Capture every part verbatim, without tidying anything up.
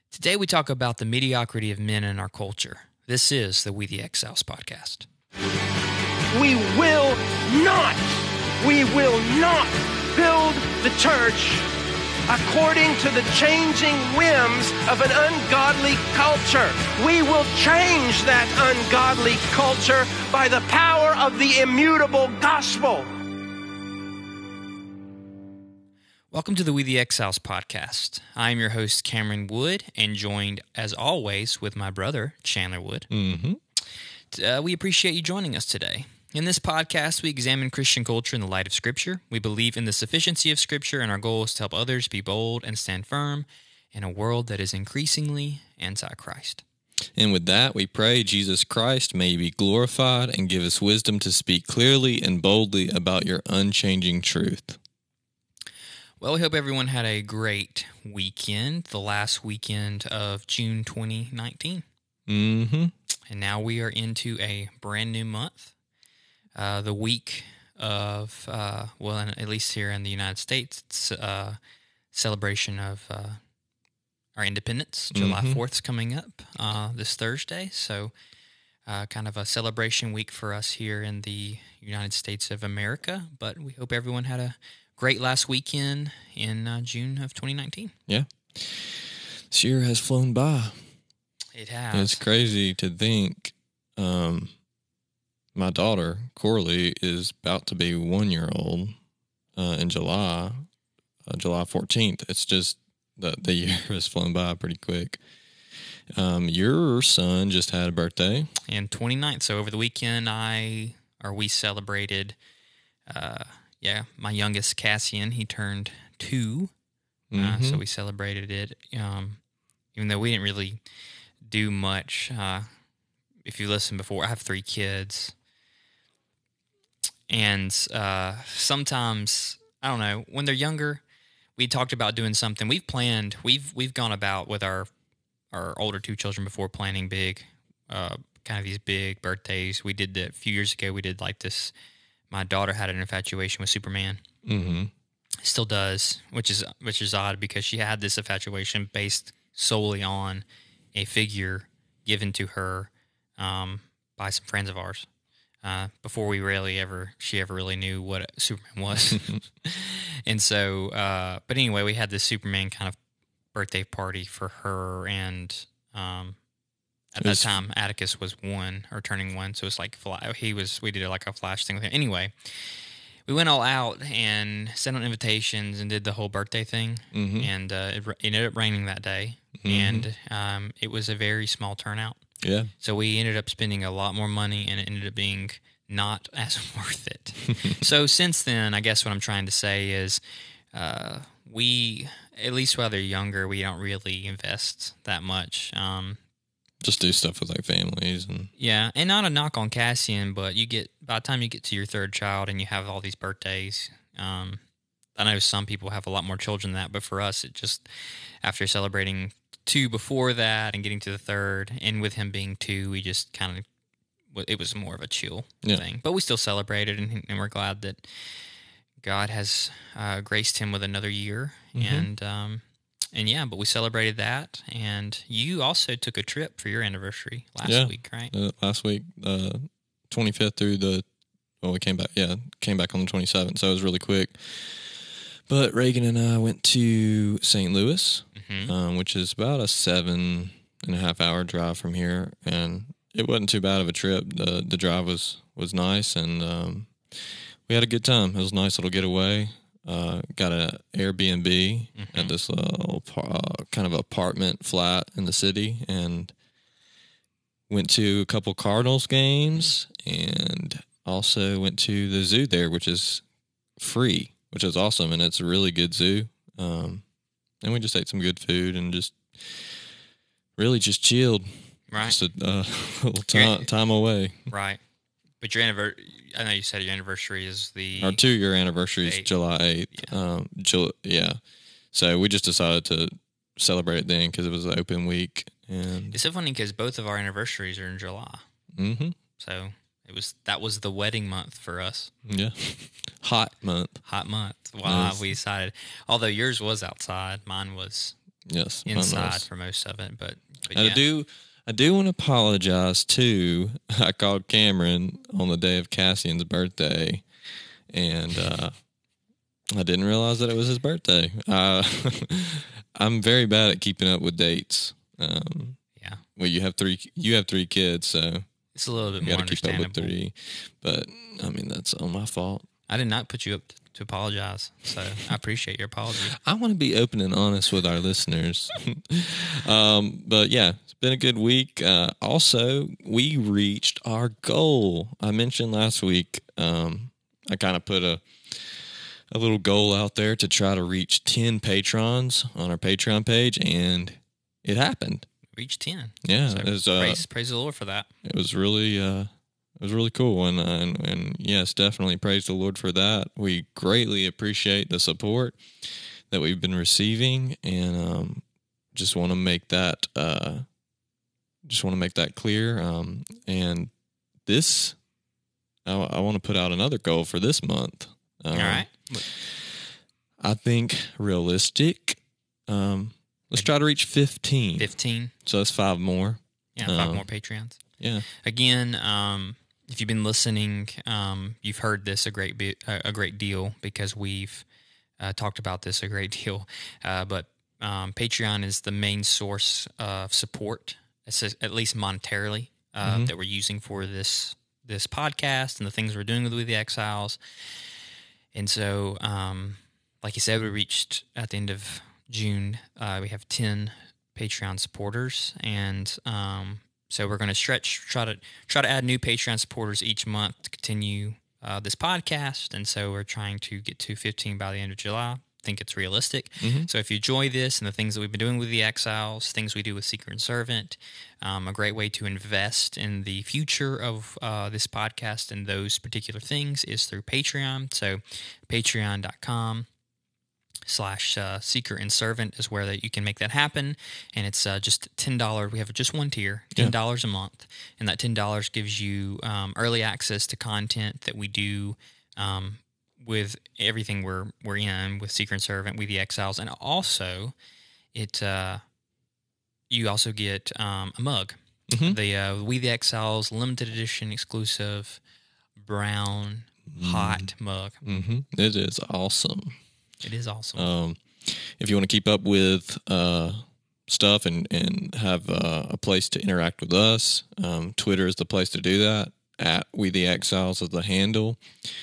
Today we talk about the mediocrity of men in our culture. This is the We the Exiles podcast. We will not, we will not build the church according to the changing whims of an ungodly culture. We will change that ungodly culture by the power of the immutable gospel. Welcome to the We the Exiles podcast. I am your host, Cameron Wood, and joined, as always, with my brother, Chandler Wood. Mm-hmm. Uh, we appreciate you joining us today. In this podcast, we examine Christian culture in the light of Scripture. We believe in the sufficiency of Scripture, and our goal is to help others be bold and stand firm in a world that is increasingly anti-Christ. And with that, we pray Jesus Christ may be glorified and give us wisdom to speak clearly and boldly about your unchanging truth. Well, we hope everyone had a great weekend, the last weekend of June twenty nineteen. Mm-hmm. And now we are into a brand new month, uh, the week of, uh, well, at least here in the United States, it's uh, celebration of uh, our independence. July fourth is coming up uh, this Thursday, so uh, kind of a celebration week for us here in the United States of America, but we hope everyone had a great last weekend in uh, June of twenty nineteen. Yeah. This year has flown by. It has. It's crazy to think um, my daughter, Corley, is about to be one year old uh, in July, uh, July fourteenth. It's just the, the year has flown by pretty quick. Um, your son just had a birthday. And twenty-ninth, so over the weekend, I, or we celebrated... Uh, Yeah, my youngest, Cassian, he turned two, Mm-hmm. uh, so we celebrated it, um, even though we didn't really do much. Uh, if you listen before, I have three kids, and uh, sometimes, I don't know, when they're younger, we talked about doing something. We've planned, we've we've gone about with our, our older two children before planning big, uh, kind of these big birthdays. We did that a few years ago, we did like this. My daughter had an infatuation with Superman. Mm-hmm. Still does, which is which is odd because she had this infatuation based solely on a figure given to her um, by some friends of ours. Uh, before we really ever, she ever really knew what Superman was. And so, uh, but anyway, we had this Superman kind of birthday party for her, and um, at that time, Atticus was one or turning one, so it's like he was. We did like a flash thing with him. Anyway, we went all out and sent out invitations and did the whole birthday thing. Mm-hmm. And uh, it, it ended up raining that day, Mm-hmm. and um, it was a very small turnout. Yeah. So we ended up spending a lot more money, and it ended up being not as worth it. So since then, I guess what I'm trying to say is, uh, we at least while they're younger, we don't really invest that much. Um, Just do stuff with like families and Yeah, and not a knock on Cassian, but you get by the time you get to your third child and you have all these birthdays. Um, I know some people have a lot more children than that, but for us, it just after celebrating two before that and getting to the third, and with him being two, we just kind of it was more of a chill Yeah. thing. But we still celebrated, and, and we're glad that God has uh, graced him with another year, Mm-hmm. and. Um, And yeah, but we celebrated that, and you also took a trip for your anniversary last Yeah. week, right? uh, last week, uh, twenty-fifth through the, well, we came back, yeah, came back on the twenty-seventh, so it was really quick. But Reagan and I went to Saint Louis, Mm-hmm. um, which is about a seven and a half hour drive from here, and it wasn't too bad of a trip. The the drive was, was nice, and um, we had a good time. It was a nice little getaway. Uh, got an Airbnb Mm-hmm. at this little uh, kind of apartment flat in the city, and went to a couple Cardinals games, and also went to the zoo there, which is free, which is awesome, and it's a really good zoo. Um, and we just ate some good food and just really just chilled, Right, just a uh, little time, time away. right. But your anniversary, I know you said your anniversary is the... Our two-year anniversary is Eight. July eighth. Yeah. Um, Jul- yeah. So we just decided to celebrate it then because it was an open week. And It's so funny because both of our anniversaries are in July. mm-hmm. So it was that was the wedding month for us. Yeah. Hot month. Hot month. Wow, Nice. we decided. Although yours was outside, mine was Yes, inside nonetheless. for most of it. But, but And yeah. I do, I do want to apologize too. I called Cameron on the day of Cassian's birthday, and uh, I didn't realize that it was his birthday. Uh, I'm very bad at keeping up with dates. Um, Yeah. well, you have three, you have three kids, so It's a little bit you more got to keep up with understandable. three. But I mean, that's all my fault. I did not put you up to apologize, so I appreciate your apology. I want to be open and honest with our listeners. um, but yeah, it's been a good week. Uh, also, we reached our goal. I mentioned last week, um, I kind of put a a little goal out there to try to reach ten patrons on our Patreon page, and it happened. Reach ten. Yeah, So it was, uh, praise, praise the Lord for that. It was really, uh, it was really cool, and, uh, and and yes, definitely praise the Lord for that. We greatly appreciate the support that we've been receiving, and um, just want to make that, uh, just want to make that clear. Um, and this, I, I want to put out another goal for this month. Um, All right. I think realistic. Um, let's try to reach fifteen. fifteen. So that's five more. Yeah, five Um, more Patreons. Yeah. Again, um, if you've been listening, um, you've heard this a great bit, a, a great deal because we've uh, talked about this a great deal. Uh, but um, Patreon is the main source of support, at least monetarily, uh, Mm-hmm. that we're using for this this podcast and the things we're doing with We the Exiles. And so, um, like you said, we reached at the end of June. Uh, we have ten Patreon supporters, and um, so we're going to stretch, try to try to add new Patreon supporters each month to continue uh, this podcast. And so we're trying to get to fifteen by the end of July. I think it's realistic. Mm-hmm. So if you enjoy this and the things that we've been doing with the Exiles, things we do with Seeker and Servant, um, a great way to invest in the future of uh, this podcast and those particular things is through Patreon. So patreon.com slash uh, Seeker and Servant is where that you can make that happen. And it's uh, just ten dollars. We have just one tier, ten dollars Yeah. a month. And that ten dollars gives you um, early access to content that we do um, with everything we're we're in with Seeker and Servant, We the Exiles, and also it uh, you also get um, a mug, Mhm. the uh, We the Exiles limited edition exclusive brown hot mug. Mm-hmm. It is awesome. It is awesome. Um, if you want to keep up with uh, stuff and, and have uh, a place to interact with us, um, Twitter is the place to do that. At We the Exiles is the handle.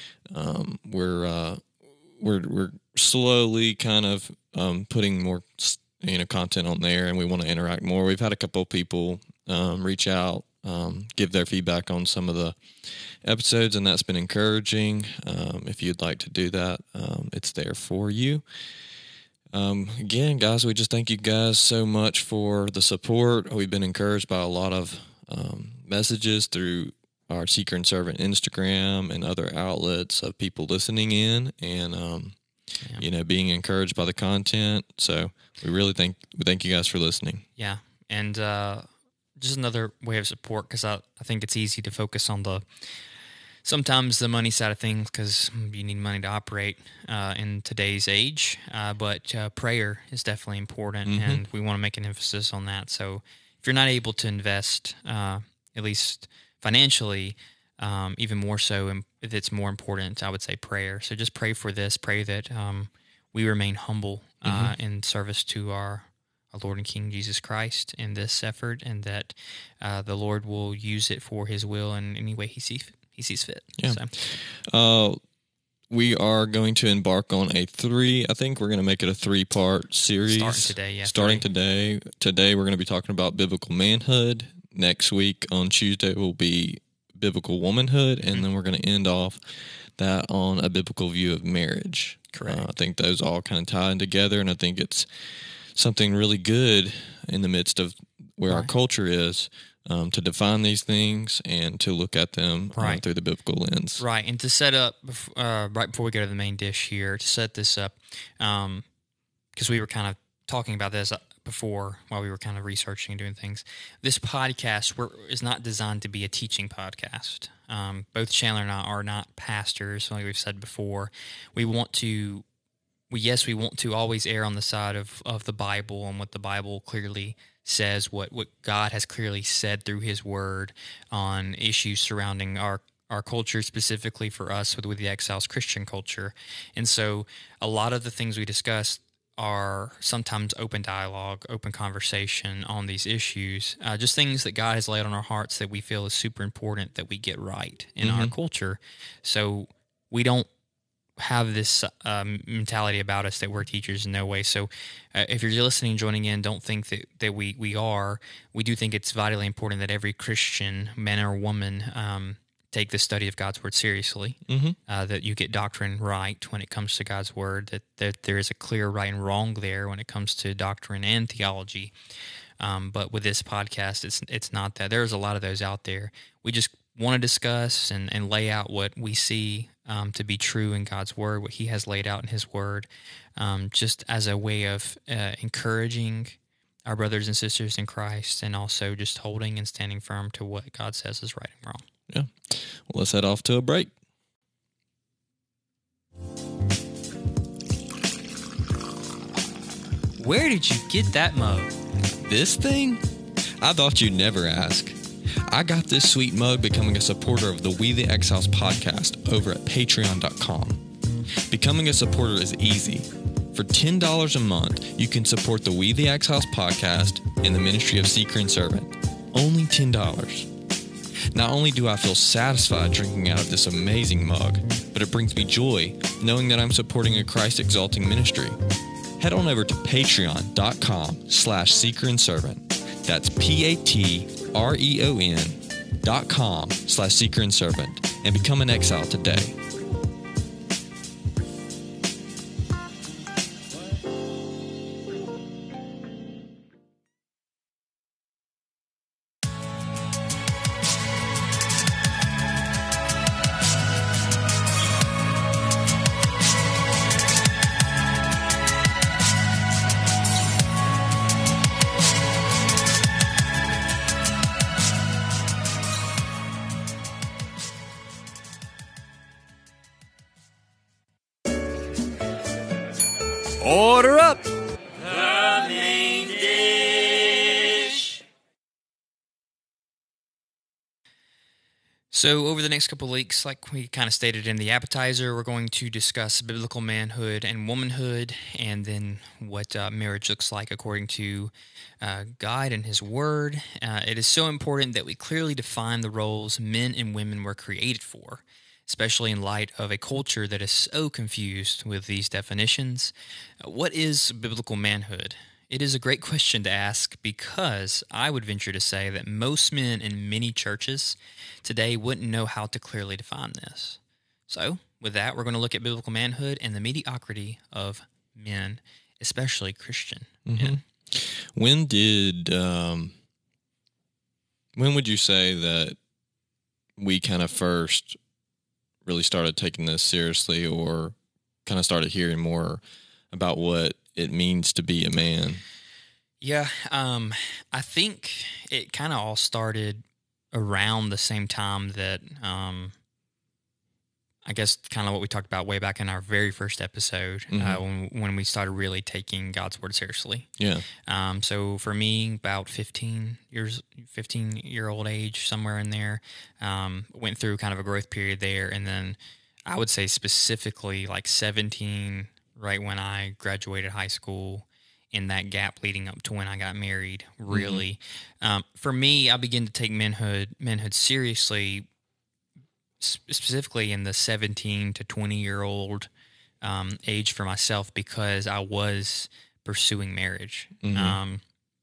Um, we're uh, we're we're slowly kind of um, putting more you know content on there, and we want to interact more. We've had a couple of people um, reach out, um, give their feedback on some of the episodes, and that's been encouraging. Um, if you'd like to do that, um, it's there for you. Um, again, guys, we just thank you guys so much for the support. We've been encouraged by a lot of um, messages through our Seeker and Servant Instagram and other outlets of people listening in and, um, Yeah. you know, being encouraged by the content. So we really thank, we thank you guys for listening. Yeah, and uh, just another way of support because I, I think it's easy to focus on the sometimes the money side of things because you need money to operate uh, in today's age. Uh, but uh, prayer is definitely important, Mhm. and we want to make an emphasis on that. So if you're not able to invest, uh, at least financially, um, even more so, im- if it's more important, I would say prayer. So just pray for this. Pray that um, we remain humble uh, in service to our, our Lord and King Jesus Christ in this effort, and that uh, the Lord will use it for His will in any way He sees He sees fit. Yeah. So, Uh, we are going to embark on a three, I think we're going to make it a three part series. Starting today, yeah, Starting three. today. Today we're going to be talking about biblical manhood. Next week on Tuesday will be biblical womanhood. And then we're going to end off that on a biblical view of marriage. Correct. Uh, I think those all kind of tie in together. And I think it's something really good in the midst of where our Right. culture is. Um, to define these things and to look at them uh, Right. through the biblical lens. right, and to set up, bef- uh, right before we go to the main dish here, to set this up, because we were kind of talking about this before while we were kind of researching and doing things. This podcast we're, is not designed to be a teaching podcast. Um, both Chandler and I are not pastors, like we've said before. We want to we yes, we want to always err on the side of, of the Bible and what the Bible clearly says, what, what God has clearly said through His Word on issues surrounding our our culture, specifically for us with, with the Exiles Christian culture. And so a lot of the things we discuss are sometimes open dialogue, open conversation on these issues, uh, just things that God has laid on our hearts that we feel is super important that we get right in Mm-hmm. our culture. So we don't have this um, mentality about us that we're teachers in no way. So uh, if you're listening, joining in, don't think that, that we, we are. We do think it's vitally important that every Christian, man or woman, um, take the study of God's Word seriously, Mm-hmm. uh, that you get doctrine right when it comes to God's Word, that, that there is a clear right and wrong there when it comes to doctrine and theology. Um, but with this podcast, it's it's not that. There's a lot of those out there. We just want to discuss and, and lay out what we see um, to be true in God's Word, what He has laid out in His Word, um, just as a way of uh, encouraging our brothers and sisters in Christ, and also just holding and standing firm to what God says is right and wrong. Yeah. Well, let's head off to a break. Where did you get that mug? This thing? I thought you'd never ask. I got this sweet mug becoming a supporter of the We the Exiles podcast over at patreon dot com. Becoming a supporter is easy. For ten dollars a month, you can support the We the Exiles podcast and the ministry of Seeker and Servant. Only ten dollars. Not only do I feel satisfied drinking out of this amazing mug, but it brings me joy knowing that I'm supporting a Christ-exalting ministry. Head on over to patreon dot com slash seeker and servant. That's P-A-T-R-E-O-N dot com slash seeker and servant and become an exile today. Order up! The main dish. So over the next couple of weeks, like we kind of stated in the appetizer, we're going to discuss biblical manhood and womanhood, and then what uh, marriage looks like according to uh, God and His Word. Uh, it is so important that we clearly define the roles men and women were created for, especially in light of a culture that is so confused with these definitions. Uh, What is biblical manhood? It is a great question to ask because I would venture to say that most men in many churches today wouldn't know how to clearly define this. So, with that, we're going to look at biblical manhood and the mediocrity of men, especially Christian men. When did, um, when would you say that we kind of first really started taking this seriously, or kind of started hearing more about what it means to be a man? Yeah, um, I think it kind of all started around the same time that, um, I guess, kind of what we talked about way back in our very first episode, uh, when when we started really taking God's Word seriously. Yeah. Um, so for me, about fifteen years, fifteen year old age, somewhere in there, um, went through kind of a growth period there, and then I would say specifically like seventeen, right when I graduated high school, in that gap leading up to when I got married, really. Um, for me, I began to take manhood manhood seriously, s- specifically in the seventeen to twenty year old um, age for myself, because I was pursuing marriage. Um,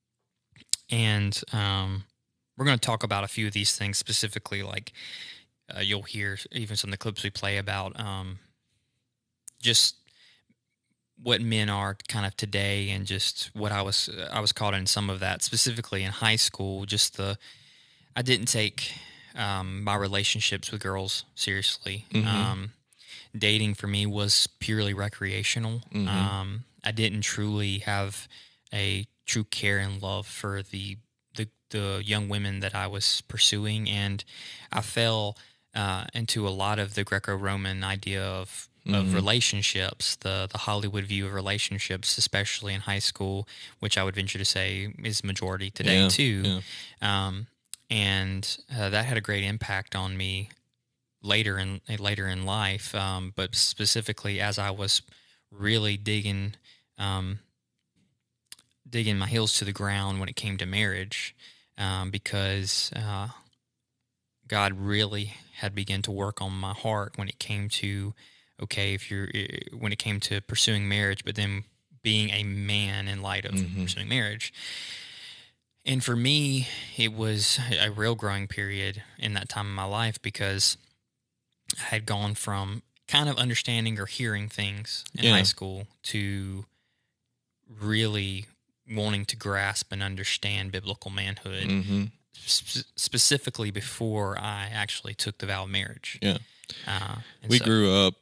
and um, we're going to talk about a few of these things specifically, like uh, you'll hear even some of the clips we play about um, just what men are kind of today, and just what I was I was caught in some of that, specifically in high school. Just the I didn't take um, my relationships with girls seriously. Um, dating for me was purely recreational. Um, I didn't truly have a true care and love for the the, the young women that I was pursuing, and I fell uh, into a lot of the Greco-Roman idea of of Mhm. relationships, the the Hollywood view of relationships, especially in high school, which I would venture to say is majority today Yeah, too. yeah. Um, and uh, that had a great impact on me later in later in life. Um, but specifically, as I was really digging um, digging my heels to the ground when it came to marriage, um, because uh, God really had begun to work on my heart when it came to, okay, if you're eh, when it came to pursuing marriage, but then being a man in light of Mhm. pursuing marriage. And for me, it was a real growing period in that time of my life, because I had gone from kind of understanding or hearing things in Yeah. high school to really wanting to grasp and understand biblical manhood, hmm sp- specifically before I actually took the vow of marriage. Yeah. Uh, and We so- grew up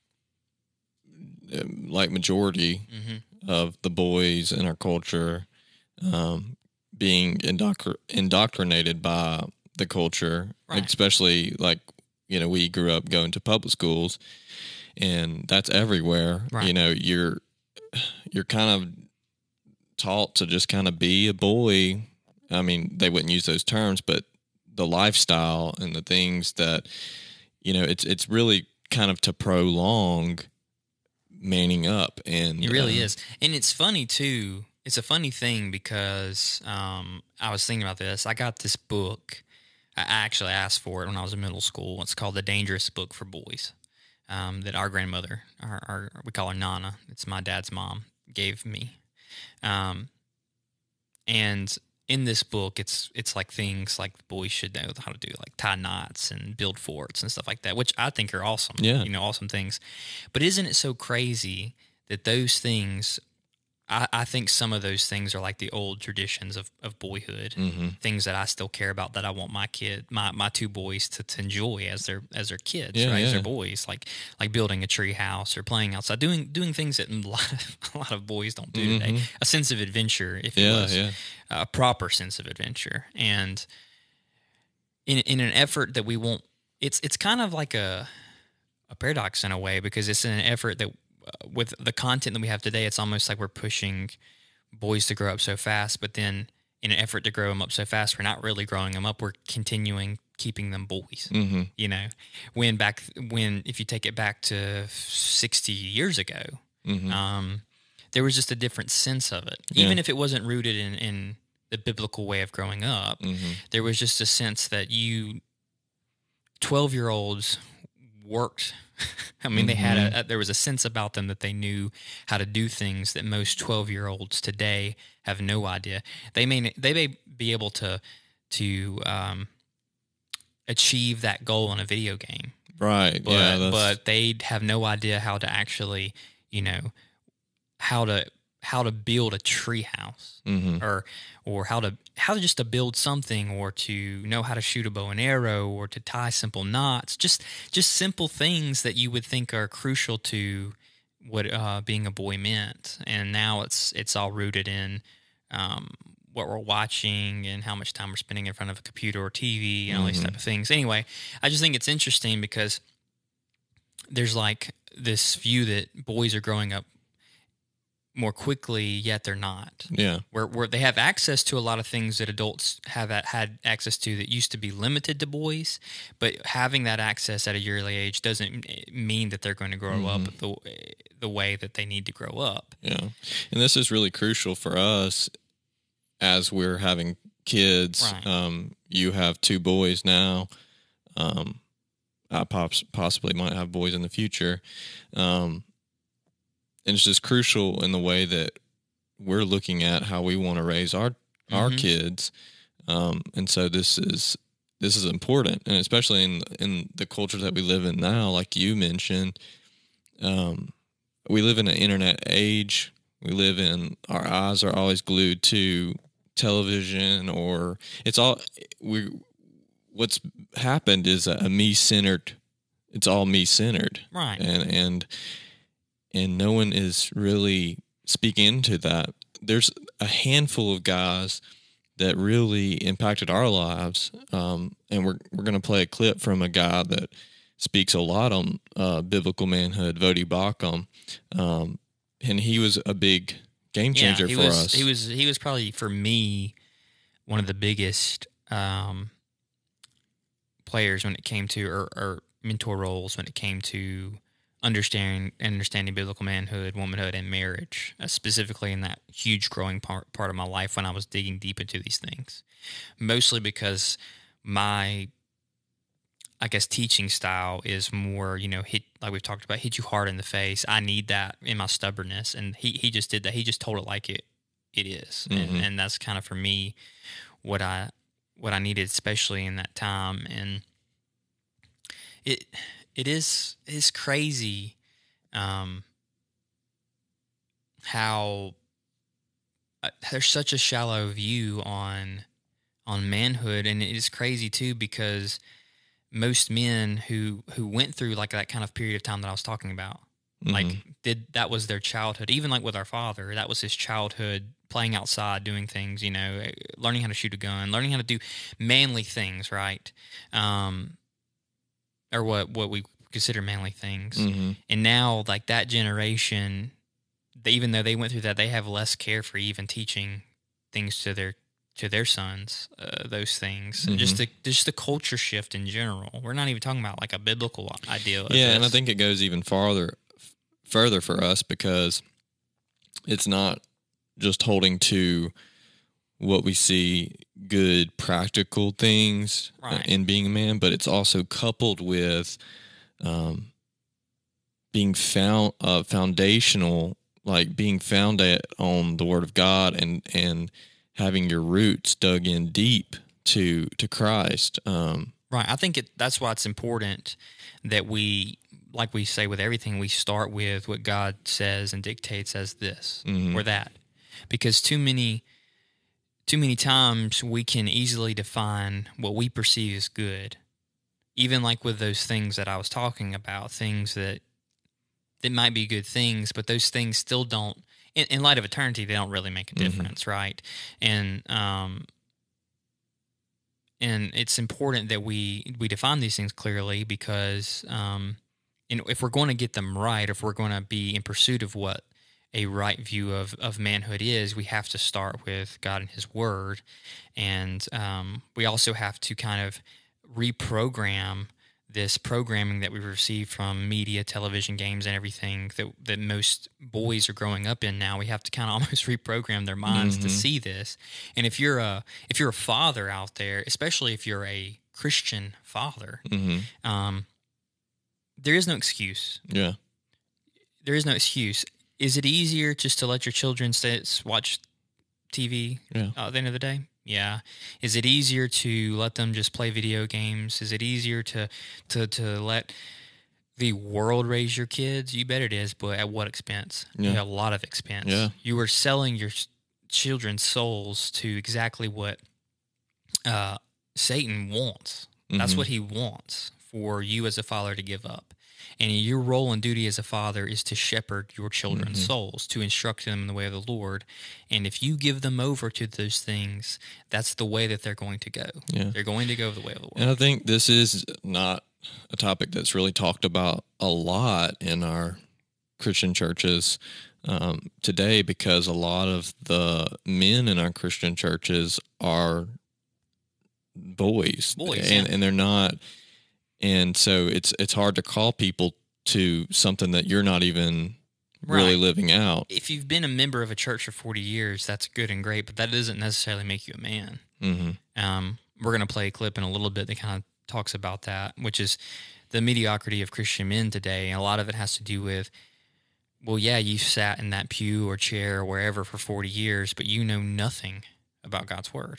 um, like majority Mhm. of the boys in our culture um, being indoctr- indoctrinated by the culture, Right. especially like, you know, we grew up going to public schools, and that's everywhere. Right. You know, you're you're kind of taught to just kind of be a boy. I mean, they wouldn't use those terms, but the lifestyle and the things that, you know, it's it's really kind of to prolong manning up. And It really uh, is. And it's funny, too. It's a funny thing because um, I was thinking about this. I got this book. I actually asked for it when I was in middle school. It's called The Dangerous Book for Boys, um, that our grandmother, our, our, we call her Nana, it's my dad's mom, gave me. Um, and in this book, it's it's like things like boys should know how to do, like tie knots and build forts and stuff like that, which I think are awesome. Yeah. You know, awesome things. But isn't it so crazy that those things, I, I think some of those things are like the old traditions of, of boyhood, Mhm. things that I still care about, that I want my kid, my, my two boys to, to enjoy as their as their kids, Yeah, right? As yeah. their boys, like like building a tree house or playing outside, doing doing things that a lot of, a lot of boys don't do today. Mhm. A sense of adventure, if you Yeah, was, yeah. a proper sense of adventure, and in in an effort that we won't. It's it's kind of like a a paradox in a way, because it's in an effort that uh, with the content that we have today, it's almost like we're pushing boys to grow up so fast, but then in an effort to grow them up so fast, we're not really growing them up. We're continuing keeping them boys. hmm You know, when back when if you take it back to sixty years ago, hmm um, there was just a different sense of it, Yeah. even if it wasn't rooted in in the biblical way of growing up. hmm There was just a sense that you twelve year olds worked. I mean, they had a, a there was a sense about them that they knew how to do things that most twelve year olds today have no idea. They may they may be able to to um, achieve that goal in a video game, Right. but yeah. That's, but they have no idea how to actually, you know, how to how to build a tree house, mhm. or or how to how to just to build something, or to know how to shoot a bow and arrow, or to tie simple knots, just just simple things that you would think are crucial to what uh, being a boy meant. And now it's it's all rooted in um, what we're watching and how much time we're spending in front of a computer or T V and all these Mhm. type of things. Anyway, I just think it's interesting because there's like this view that boys are growing up more quickly, yet they're not. Yeah. Where where they have access to a lot of things that adults have at, had access to that used to be limited to boys, but having that access at a early age doesn't mean that they're going to grow up the the way that they need to grow up. Yeah. And this is really crucial for us as we're having kids. Right. Um, you have two boys now. Um, I pops, possibly might have boys in the future. Um, and it's just crucial in the way that we're looking at how we want to raise our, our Mhm. kids. Um, and so this is, this is important. And especially in, in the culture that we live in now, like you mentioned, um, we live in an internet age. We live in, our eyes are always glued to television, or it's all we, what's happened is a, a me centered, it's all me centered. Right. And, and, and no one is really speaking into that. There's a handful of guys that really impacted our lives. Um, and we're, we're going to play a clip from a guy that, speaks a lot on uh, biblical manhood, Vodi Bakum, um, and he was a big game changer yeah, he for was, us. He was he was probably for me one of the biggest um, players when it came to or, or mentor roles when it came to understanding understanding biblical manhood, womanhood, and marriage, uh, specifically in that huge growing part part of my life when I was digging deep into these things. Mostly because my, I guess, teaching style is more, you know, hit like we've talked about, hit you hard in the face. I need that in my stubbornness, and he he just did that. He just told it like it it is, Mm-hmm. and, and that's kind of for me what I what I needed, especially in that time. And it it is is crazy um, how uh, there's such a shallow view on on manhood, and it is crazy too because most men who who went through like that kind of period of time that I was talking about, Mm-hmm. like did that was their childhood. Even like with our father, that was his childhood, playing outside, doing things, you know, learning how to shoot a gun, learning how to do manly things, right? Um, or what what we consider manly things. Mm-hmm. And now, like that generation, they, even though they went through that, they have less care for even teaching things to their to their sons, uh, those things. Mm-hmm. And just the just the culture shift in general. We're not even talking about like a biblical idea. Of Yeah, this. and I think it goes even farther, further for us because it's not just holding to what we see good practical things Right. in being a man, but it's also coupled with um, being found uh, foundational, like being founded on the Word of God and and having your roots dug in deep to to Christ. Um, Right. I think it, that's why it's important that we, like we say with everything, we start with what God says and dictates as this Mhm. or that. Because too many too many times we can easily define what we perceive as good. Even like with those things that I was talking about, things that that might be good things, but those things still don't, in, in light of eternity, they don't really make a difference, right? And um, and it's important that we we define these things clearly because um, you know, if we're going to get them right, if we're going to be in pursuit of what a right view of, of manhood is, we have to start with God and His Word, and um, we also have to kind of reprogram this programming that we receive from media, television, games, and everything that that most boys are growing up in now. We have to kind of almost reprogram their minds to see this. And if you're a if you're a father out there, especially if you're a Christian father, mhm. um, there is no excuse. Yeah. There is no excuse. Is it easier just to let your children stay, watch T V Yeah. uh, at the end of the day? Yeah. Is it easier to let them just play video games? Is it easier to to, to let the world raise your kids? You bet it is, but at what expense? Yeah. A lot of expense. Yeah. You are selling your children's souls to exactly what uh, Satan wants. That's Mhm. what he wants for you as a father to give up. And your role and duty as a father is to shepherd your children's Mm-hmm. souls, to instruct them in the way of the Lord. And if you give them over to those things, that's the way that they're going to go. Yeah. They're going to go the way of the And world. I think this is not a topic that's really talked about a lot in our Christian churches um, today because a lot of the men in our Christian churches are boys. Boys, and, yeah. and they're not. And so it's it's hard to call people to something that you're not even really Right. living out. If you've been a member of a church for forty years, that's good and great, but that doesn't necessarily make you a man. Mm-hmm. Um, we're going to play a clip in a little bit that kind of talks about that, which is the mediocrity of Christian men today. And a lot of it has to do with, well, yeah, you sat in that pew or chair or wherever for forty years, but you know nothing about God's Word.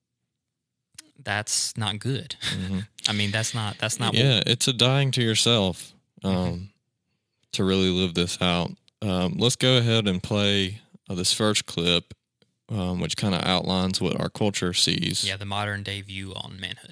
That's not good. Mm-hmm. I mean, that's not, that's not, Yeah, it's a dying to yourself um, Mm-hmm. to really live this out. Um, let's go ahead and play uh, this first clip, um, which kind of outlines what our culture sees. yeah, the modern day view on manhood.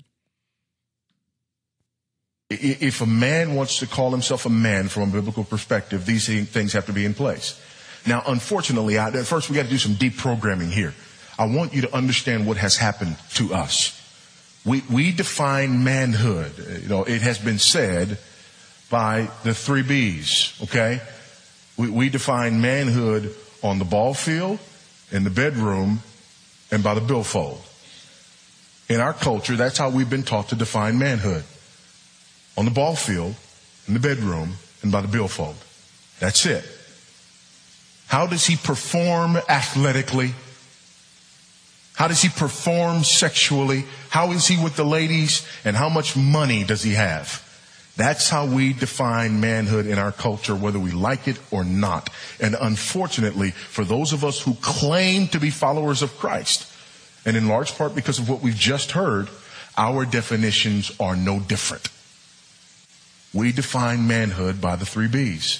I- If a man wants to call himself a man from a biblical perspective, these things have to be in place. Now, unfortunately, I, at first we got to do some deprogramming here. I want you to understand what has happened to us. We, we define manhood. You know, it has been said by the three B's, okay? We, we define manhood on the ball field, in the bedroom, and by the billfold. In our culture, that's how we've been taught to define manhood. On the ball field, in the bedroom, and by the billfold. That's it. How does he perform athletically? How does he perform sexually? How is he with the ladies? And how much money does he have? That's how we define manhood in our culture, whether we like it or not. And unfortunately, for those of us who claim to be followers of Christ, and in large part because of what we've just heard, our definitions are no different. We define manhood by the three B's.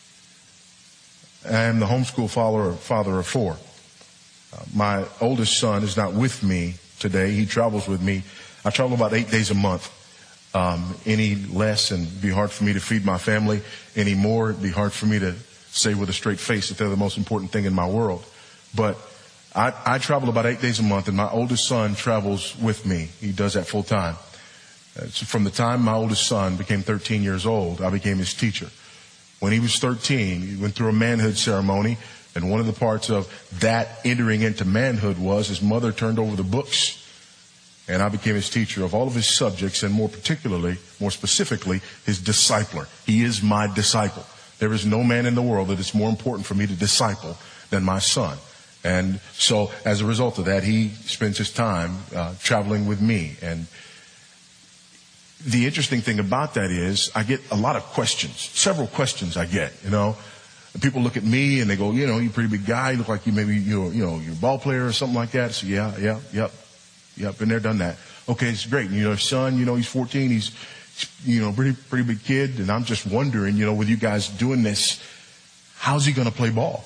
I am the homeschool father, father of four. Uh, my oldest son is not with me today. He travels with me. I travel about eight days a month. Um, any less, and it'd be hard for me to feed my family. Any more, it'd be hard for me to say with a straight face that they're the most important thing in my world. But I, I travel about eight days a month, and my oldest son travels with me. He does that full time. Uh, so from the time my oldest son became thirteen years old, I became his teacher. When he was thirteen, he went through a manhood ceremony, and one of the parts of that entering into manhood was his mother turned over the books, and I became his teacher of all of his subjects, and more particularly, more specifically, his discipler. He is my disciple. There is no man in the world that is more important for me to disciple than my son. And so as a result of that, he spends his time uh, traveling with me. And the interesting thing about that is I get a lot of questions, several questions I get, you know. People look at me and they go, you know, you're a pretty big guy. You look like you maybe, you're, you know, you're a ball player or something like that. So yeah, yeah, yep. Yep, been there, done that. Okay, it's great. And, you know, his son, you know, he's fourteen. He's, you know, pretty, pretty big kid. And I'm just wondering, you know, with you guys doing this, how's he going to play ball?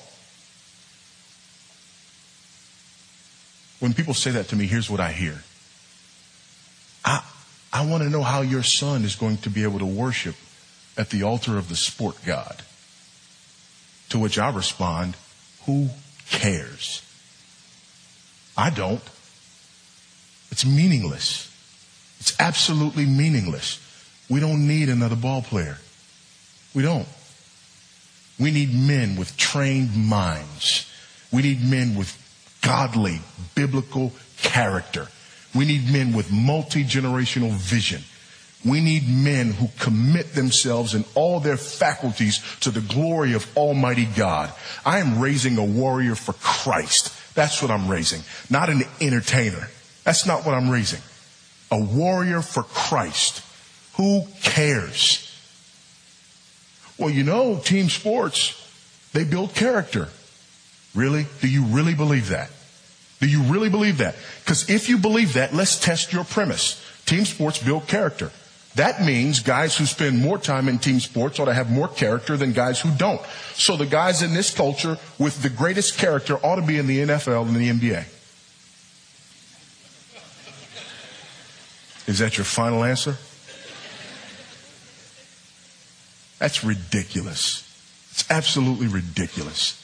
When people say that to me, here's what I hear. I, I want to know how your son is going to be able to worship at the altar of the sport god. To which I respond, who cares? I don't. It's meaningless. It's absolutely meaningless. We don't need another ball player. We don't. We need men with trained minds. We need men with godly, biblical character. We need men with multi-generational vision. We need men who commit themselves in all their faculties to the glory of Almighty God. I am raising a warrior for Christ. That's what I'm raising, not an entertainer. That's not what I'm raising. A warrior for Christ. Who cares? Well, you know, team sports, they build character. Really? Do you really believe that? Do you really believe that? Because if you believe that, let's test your premise. Team sports build character. That means guys who spend more time in team sports ought to have more character than guys who don't. So the guys in this culture with the greatest character ought to be in the N F L and the N B A. Is that your final answer? That's ridiculous. It's absolutely ridiculous.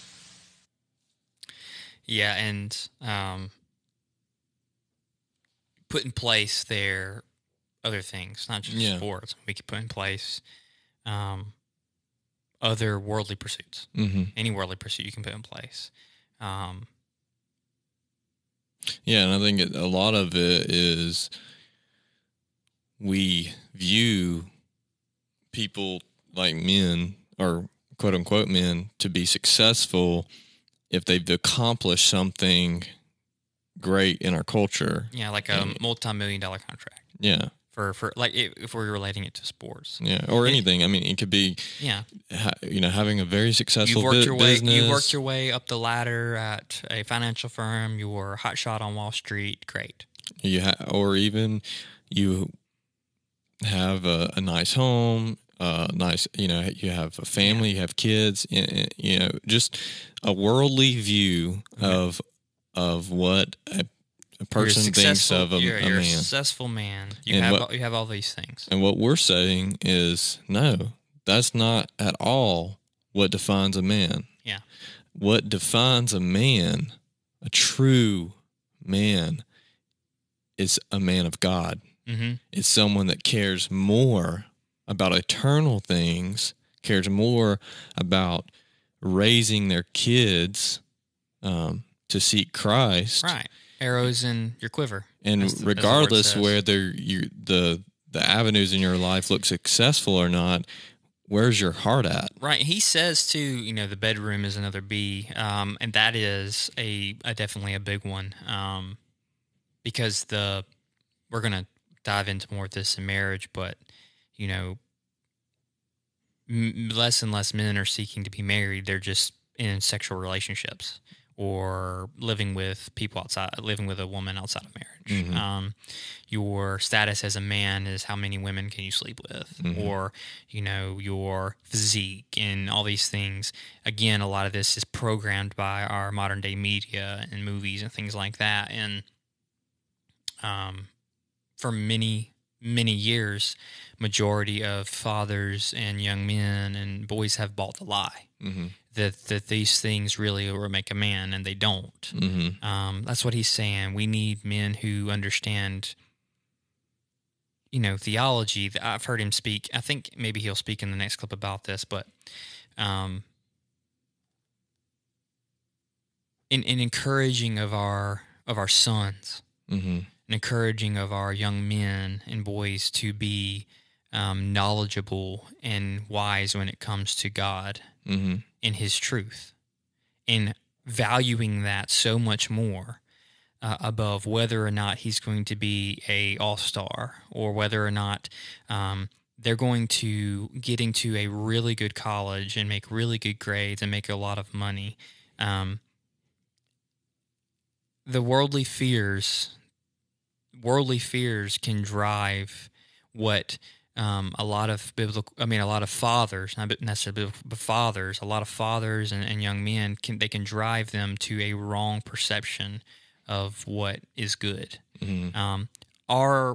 Yeah, and um, put in place their other things, not just Yeah. sports. We could put in place um, other worldly pursuits. Mm-hmm. Any worldly pursuit you can put in place. Um, Yeah, and I think it, a lot of it is we view people like men, or quote unquote men, to be successful if they've accomplished something great in our culture. yeah, like a multi-million dollar contract. Yeah. For, for like if if we're relating it to sports. Yeah, or anything. I mean, it could be, Yeah. ha- you know, having a very successful You've worked bu- your way. business. You worked your way up the ladder at a financial firm. You were a hot shot on Wall Street. Great. You ha- or even you have a, a nice home, uh, nice, you know, you have a family, you have kids, y- y- you know, just a worldly view of of what a, a person You're thinks successful- of a, you're, a you're man. a successful man. You And have what- all, you have all these things. And what we're saying is, no, that's not at all what defines a man. Yeah. What defines a man, a true man, is a man of God. Mm-hmm. It's someone that cares more about eternal things, cares more about raising their kids um, to seek Christ. Right. Arrows in your quiver. And As the- as the word regardless says. whether you the the avenues in your life look successful or not, where's your heart at? Right. He says too, you know, the bedroom is another B, um, and that is a, a definitely a big one, um, because the we're gonna dive into more of this in marriage, but you know, m- less and less men are seeking to be married. They're just in sexual relationships or living with people outside, living with a woman outside of marriage. Mhm. Um, your status as a man is how many women can you sleep with, Mhm. or you know, your physique and all these things. Again, a lot of this is programmed by our modern day media and movies and things like that. And um, for many many years, majority of fathers and young men and boys have bought the lie Mm-hmm. that that these things really will make a man, and they don't. Mm-hmm. Um, that's what he's saying. We need men who understand, you know, theology. I've heard him speak. I think maybe he'll speak in the next clip about this, but um, in in encouraging of our of our sons, Mm-hmm. and encouraging of our young men and boys to be um, knowledgeable and wise when it comes to God Mm-hmm. and His truth, and valuing that so much more uh, above whether or not he's going to be a all-star, or whether or not um, they're going to get into a really good college and make really good grades and make a lot of money. Um, the worldly fears, worldly fears can drive what um, a lot of biblical, I mean, a lot of fathers, not necessarily biblical, but fathers, a lot of fathers and, and young men can, they can drive them to a wrong perception of what is good. Mm-hmm. Um, our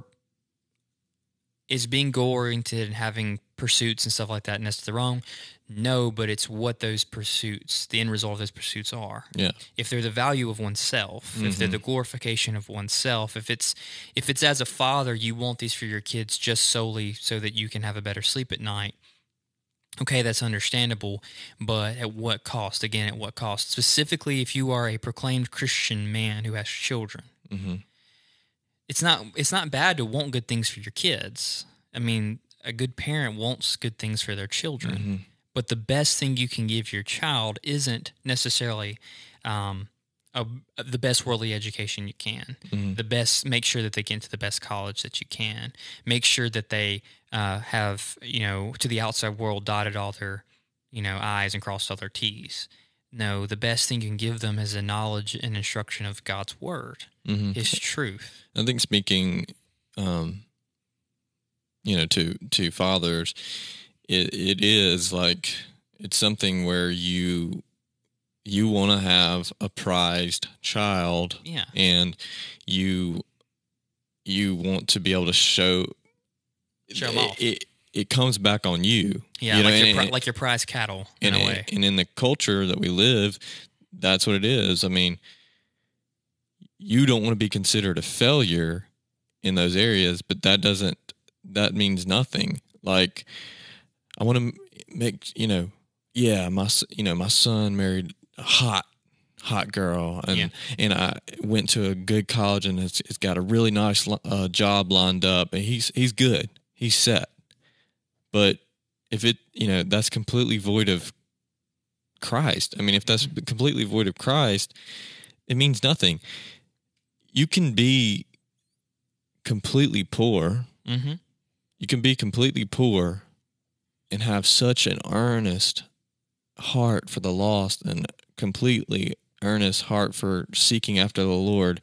is being goal oriented and having pursuits and stuff like that necessarily wrong? No, but it's what those pursuits, the end result of those pursuits are. Yeah. If they're the value of oneself, mm-hmm. if they're the glorification of oneself, if it's if it's as a father you want these for your kids just solely so that you can have a better sleep at night, okay, that's understandable, but at what cost? Again, at what cost? Specifically, if you are a proclaimed Christian man who has children, Mm-hmm. it's not it's not bad to want good things for your kids. I mean, a good parent wants good things for their children. Mm-hmm. But the best thing you can give your child isn't necessarily um, a, the best worldly education you can. Mm-hmm. The best, make sure that they get into the best college that you can. Make sure that they uh, have, you know, to the outside world dotted all their, you know, I's and crossed all their T's. No, the best thing you can give them is a knowledge and instruction of God's word, Mm-hmm. His truth. I think speaking, um, you know, to to fathers, it it is like it's something where you you want to have a prized child, Yeah. and you you want to be able to show Show 'em it, off. It, it comes back on you, Yeah, you know, like, your, and- pri- like your prize cattle in and, a way. and in the culture that we live, that's what it is. I mean, you don't want to be considered a failure in those areas, but that doesn't, that means nothing. Like, I want to make, you know, yeah, my, s- you know, my son married a hot, hot girl, and, Yeah. and I went to a good college, and it's, it's got a really nice uh, job lined up, and he's, he's good. He's set. But if it, you know, that's completely void of Christ. I mean, if that's completely void of Christ, it means nothing. You can be completely poor. Mm-hmm. You can be completely poor and have such an earnest heart for the lost and completely earnest heart for seeking after the Lord,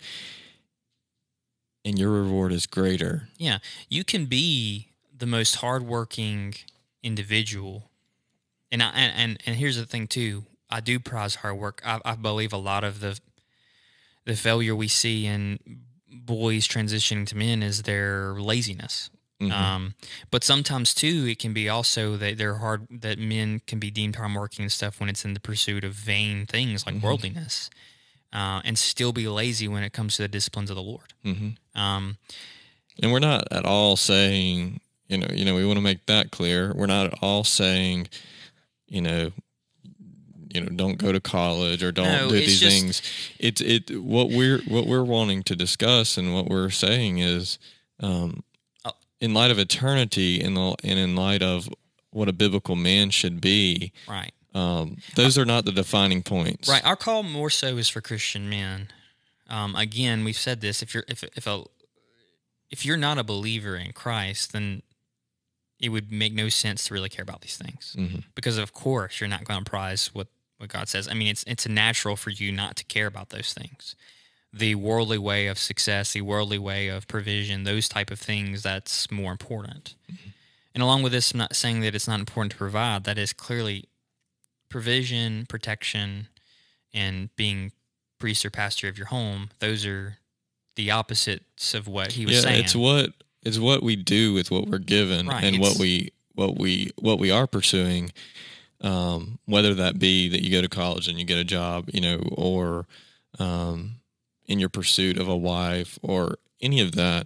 and your reward is greater. Yeah, you can be the most hardworking individual, and I, and and and here's the thing too. I do prize hard work. I, I believe a lot of the the failure we see in boys transitioning to men is their laziness. Mhm. Um, but sometimes too, it can be also that they're hard. That men can be deemed hardworking and stuff when it's in the pursuit of vain things like Mhm. worldliness. uh, and still be lazy when it comes to the disciplines of the Lord. Mm-hmm. Um, And we're not at all saying, you know, you know, we want to make that clear. We're not at all saying, you know, you know, don't go to college or don't No, do it's these just- things. It's it what we're what we're wanting to discuss and what we're saying is, um, Oh. in light of eternity and the, and in light of what a biblical man should be, right. um, those are not the defining points. Right. Our call more so is for Christian men. Um, again, we've said this. If you're if if a if you're not a believer in Christ, then it would make no sense to really care about these things, Mm-hmm. because of course you're not going to prize what, what God says. I mean, it's it's natural for you not to care about those things. The worldly way of success, the worldly way of provision, those type of things, that's more important. Mm-hmm. And along with this, I'm not saying that it's not important to provide. That is clearly provision, protection, and being priest or pastor of your home. Those are the opposites of what he was Yeah, saying. it's what it's what we do with what we're given, Right, and what it's- we what we what we are pursuing. Um, whether that be that you go to college and you get a job, you know, or um, in your pursuit of a wife or any of that,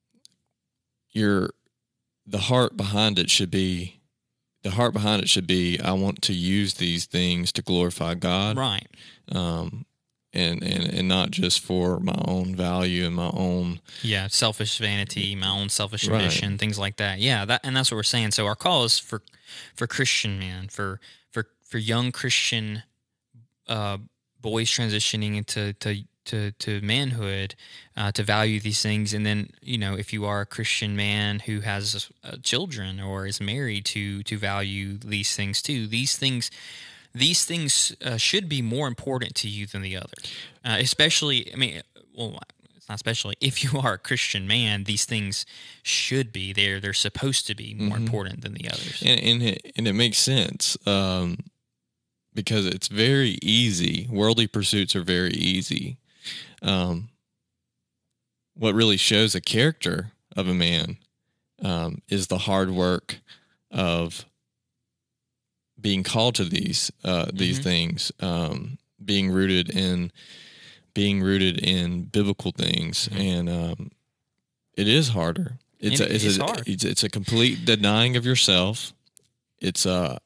your the heart behind it should be the heart behind it should be I want to use these things to glorify God, right. um, and and and not just for my own value and my own. Yeah, selfish vanity, my own selfish Right. ambition, things like that. Yeah, that and that's what we're saying. So our call is for for Christian men, for for for young Christian uh, boys transitioning into to to, to manhood, uh, to value these things. And then, you know, if you are a Christian man who has uh, children or is married, to to value these things too. These things. These things uh, should be more important to you than the others, uh, especially, I mean, well, it's not especially, if you are a Christian man, these things should be, they're, they're supposed to be more Mhm. important than the others. And and it, and it makes sense, um, because it's very easy. Worldly pursuits are very easy. Um, what really shows the character of a man um, is the hard work of being called to these uh, these Mhm. things, um, being rooted in being rooted in biblical things, Mhm. and um, it is harder. It's It a, it's, is a, hard. it's it's a complete denying of yourself. It's a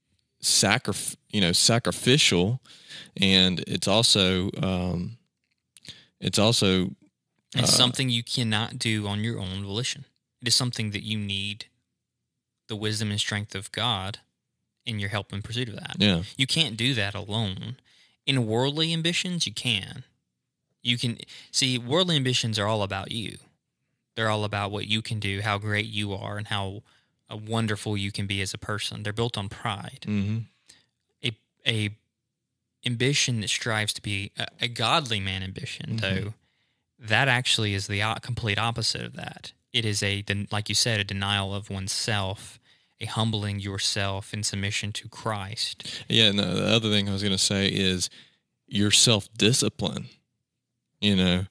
sacrif you know sacrificial, and it's also um, it's also It's uh, something you cannot do on your own volition. It is something that you need the wisdom and strength of God in your help in pursuit of that. yeah. You can't do that alone. In worldly ambitions, you can. You can see worldly ambitions are all about you. They're all about what you can do, how great you are, and how uh, wonderful you can be as a person. They're built on pride. Mm-hmm. A a ambition that strives to be a, a godly man ambition, Mhm. though, that actually is the o- complete opposite of that. It is a, den- like you said, a denial of oneself, a humbling yourself in submission to Christ. Yeah, and the the other thing I was going to say is your self-discipline. You know,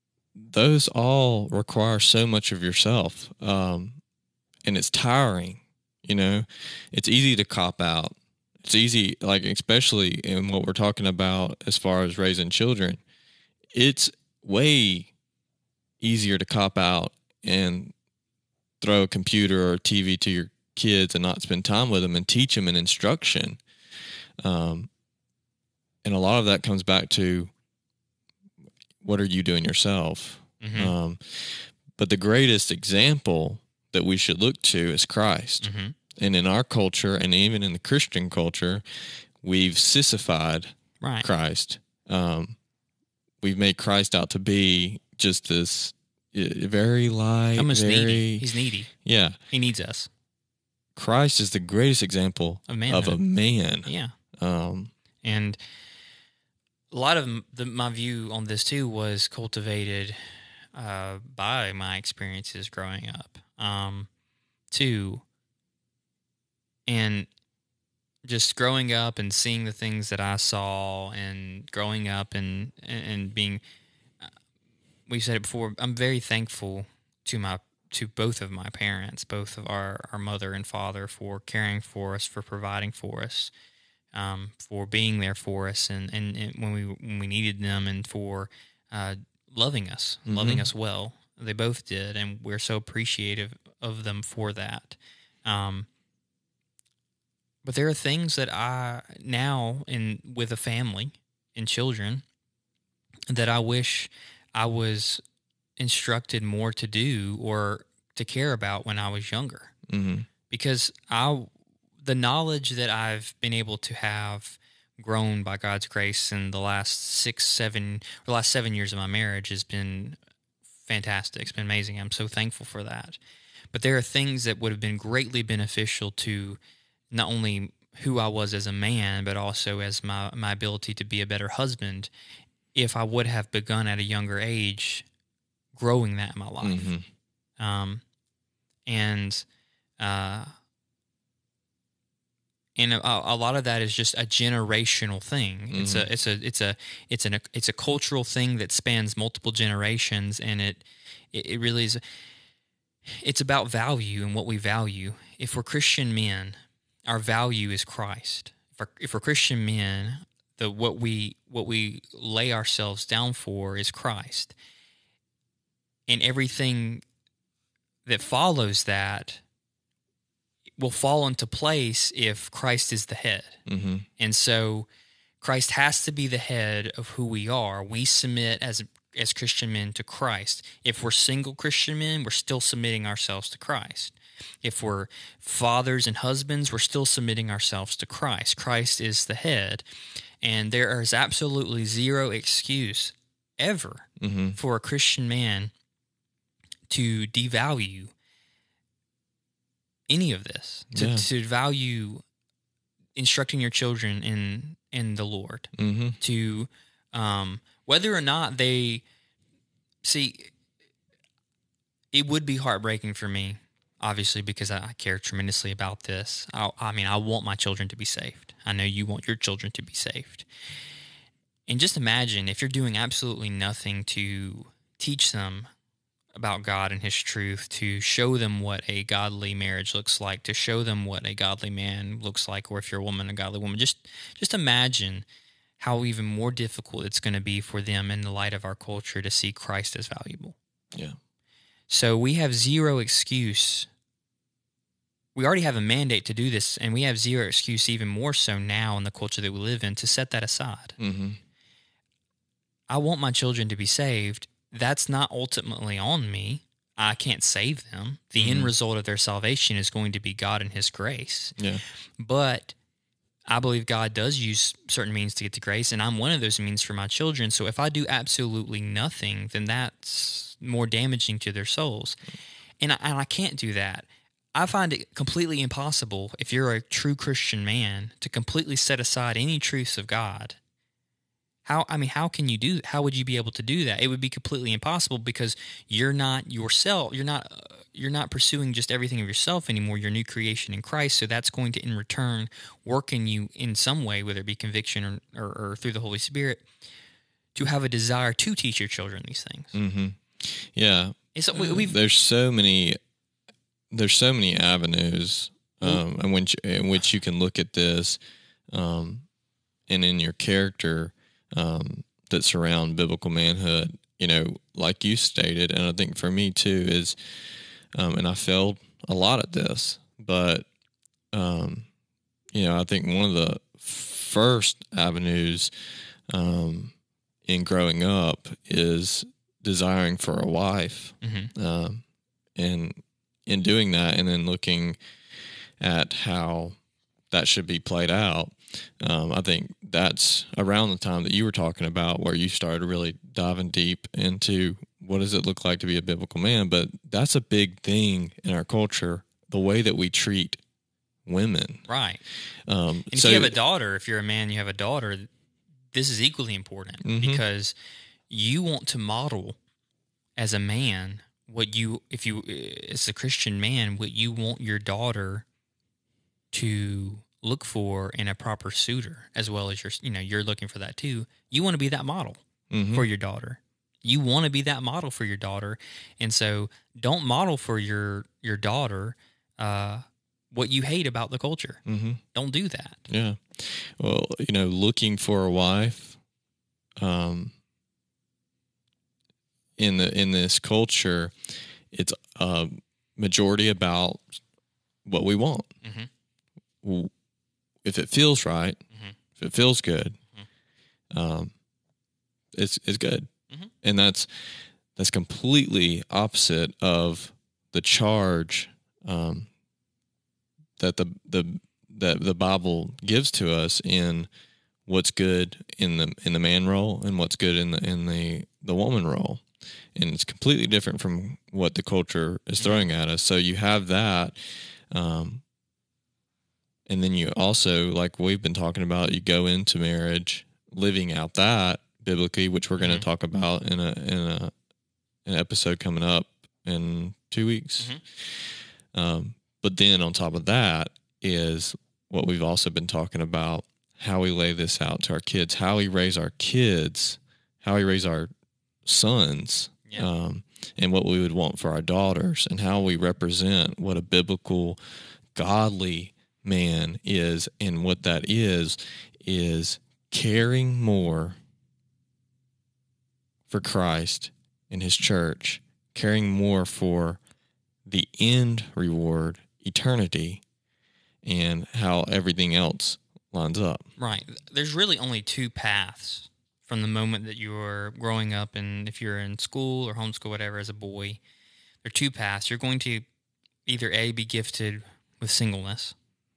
those all require so much of yourself, um, and it's tiring. You know, it's easy to cop out. It's easy, like especially in what we're talking about as far as raising children. It's way easier to cop out and throw a computer or a T V to your kids and not spend time with them and teach them an instruction. Um, and a lot of that comes back to what are you doing yourself? Mhm. Um, but the greatest example that we should look to is Christ. Mhm. And in our culture, and even in the Christian culture, we've sissified Right. Christ. Um, we've made Christ out to be just this uh, very light, Almost very needy. He's needy. yeah. He needs us. Christ is the greatest example Of of manhood. a man. Yeah. Um, And a lot of m- the, my view on this too was cultivated uh, by my experiences growing up, um, too, and just growing up and seeing the things that I saw, and growing up and and, and being. We said it before. I'm very thankful to my to both of my parents, both of our, our mother and father, for caring for us, for providing for us. um, for being there for us and, and, and when we when we needed them, and for uh, loving us, mm-hmm. loving us well. They both did, and we're so appreciative of them for that. Um, but there are things that I now, in with a family and children, that I wish I was instructed more to do or to care about when I was younger. Mm-hmm. Because I, the knowledge that I've been able to have grown by God's grace in the last six, seven, or the last seven years of my marriage has been fantastic. It's been amazing. I'm so thankful for that. But there are things that would have been greatly beneficial to not only who I was as a man, but also as my, my ability to be a better husband, if I would have begun at a younger age growing that in my life. Mm-hmm. Um, and uh, and a, a lot of that is just a generational thing. Mm-hmm. It's a it's a it's a it's an it's a cultural thing that spans multiple generations, and it it, it really is. It's about value and what we value. If we're Christian men, our value is Christ. If, our, if we're Christian men, the what we what we lay ourselves down for is Christ, and everything that follows that will fall into place if Christ is the head. Mm-hmm. And so Christ has to be the head of who we are. We submit as as Christian men to Christ. If we're single Christian men, we're still submitting ourselves to Christ. If we're fathers and husbands, we're still submitting ourselves to Christ. Christ is the head. And there is absolutely zero excuse ever mm-hmm. for a Christian man to devalue any of this, to, yeah. to value instructing your children in in the Lord, mm-hmm. to um, whether or not they see. It would be heartbreaking for me, obviously, because I, I care tremendously about this. I, I mean, I want my children to be saved. I know you want your children to be saved. And just imagine if you're doing absolutely nothing to teach them about God and His truth, to show them what a godly marriage looks like, to show them what a godly man looks like, or if you're a woman, a godly woman. Just just imagine how even more difficult it's going to be for them in the light of our culture to see Christ as valuable. Yeah. So we have zero excuse. We already have a mandate to do this, and we have zero excuse, even more so now in the culture that we live in, to set that aside. Mm-hmm. I want my children to be saved. That's not ultimately on me. I can't save them. The mm-hmm. end result of their salvation is going to be God and His grace. Yeah. But I believe God does use certain means to get to grace, and I'm one of those means for my children. So if I do absolutely nothing, then that's more damaging to their souls. And I, and I can't do that. I find it completely impossible, if you're a true Christian man, to completely set aside any truths of God. How, I mean, how can you do, how would you be able to do that? It would be completely impossible, because you're not yourself, you're not, uh, you're not pursuing just everything of yourself anymore. You're a new creation in Christ, so that's going to, in return, work in you in some way, whether it be conviction or, or, or through the Holy Spirit, to have a desire to teach your children these things. Mm-hmm. Yeah. It's, we, we've, there's so many, there's so many avenues um, in, which, in which you can look at this um, and in your character Um, that surround biblical manhood, you know, like you stated, and I think for me too is, um, and I failed a lot at this, but, um, you know, I think one of the first avenues um, in growing up is desiring for a wife, mm-hmm. um, and in doing that, and then looking at how that should be played out. Um, I think that's around the time that you were talking about where you started really diving deep into what does it look like to be a biblical man. But that's a big thing in our culture, the way that we treat women. Right. Um, and so, if you have a daughter, if you're a man, you have a daughter, this is equally important mm-hmm. because you want to model as a man what you, if you, as a Christian man, what you want your daughter to look for in a proper suitor, as well as you're, you know, you're looking for that too. You want to be that model mm-hmm. for your daughter. You want to be that model for your daughter. And so don't model for your, your daughter, uh, what you hate about the culture. Mm-hmm. Don't do that. Yeah. Well, you know, looking for a wife, um, in the in this culture, it's a majority about what we want. Mm-hmm. If it feels right, mm-hmm. if it feels good, mm-hmm. um, it's it's good, mm-hmm. and that's that's completely opposite of the charge um, that the the that the Bible gives to us in what's good in the in the man role and what's good in the in the the woman role. And it's completely different from what the culture is throwing at us. So you have that, um, and then you also, like we've been talking about, you go into marriage living out that biblically, which we're going to mm-hmm. talk about in a in a an episode coming up in two weeks. Mm-hmm. Um, but then on top of that is what we've also been talking about: how we lay this out to our kids, how we raise our kids, how we raise our sons. Yeah. Um, and what we would want for our daughters, and how we represent what a biblical, godly man is. And what that is, is caring more for Christ and his church, caring more for the end reward, eternity, and how everything else lines up. Right. There's really only two paths from the moment that you're growing up, and if you're in school or homeschool, whatever, as a boy, there are two paths. You're going to either A, be gifted with singleness,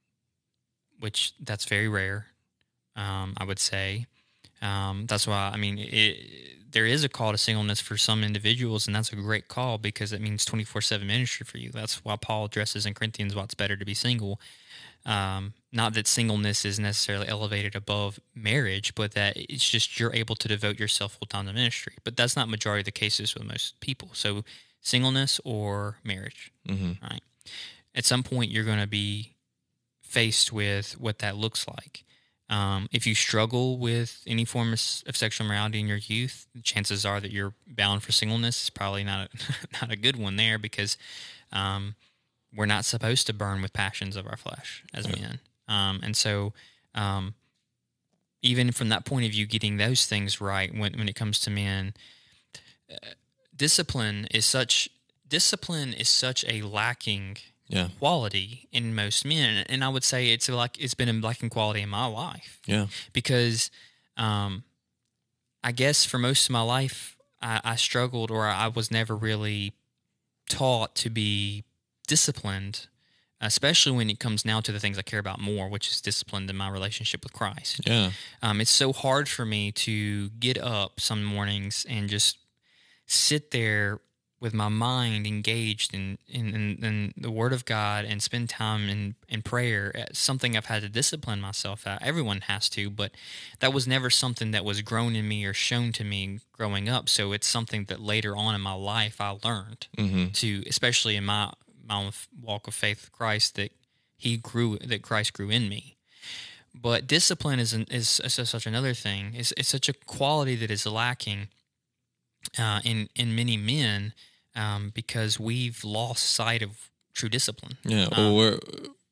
which that's very rare, um, I would say. Um, that's why, I mean, it, there is a call to singleness for some individuals, and that's a great call because it means twenty-four seven ministry for you. That's why Paul addresses in Corinthians why it's better to be single. Um, not that singleness is necessarily elevated above marriage, but that it's just you're able to devote yourself full time to ministry. But that's not majority of the cases with most people. So singleness or marriage, Mm-hmm. right? At some point, you're going to be faced with what that looks like. Um, if you struggle with any form of, of sexual immorality in your youth, chances are that you're bound for singleness. It's probably not a, not a good one there because um, we're not supposed to burn with passions of our flesh as Yeah. men. Um, and so um, even from that point of view, getting those things right when, when it comes to men, uh, discipline is such discipline is such a lacking Yeah. quality in most men, and I would say it's like it's been a lacking quality in my life. Yeah. Because um, I guess for most of my life, I, I struggled, or I was never really taught to be disciplined, especially when it comes now to the things I care about more, which is disciplined in my relationship with Christ. Yeah. Um, it's so hard for me to get up some mornings and just sit there with my mind engaged in, in, in, in the Word of God and spend time in, in prayer. It's something I've had to discipline myself at. Everyone has to, but that was never something that was grown in me or shown to me growing up. So it's something that later on in my life I learned Mm-hmm. to, especially in my my own walk of faith with Christ, that He grew, that Christ grew in me. But discipline is an, is, is such another thing. It's, it's such a quality that is lacking uh, in in many men. Um, because we've lost sight of true discipline. Yeah. Um, Well, we're,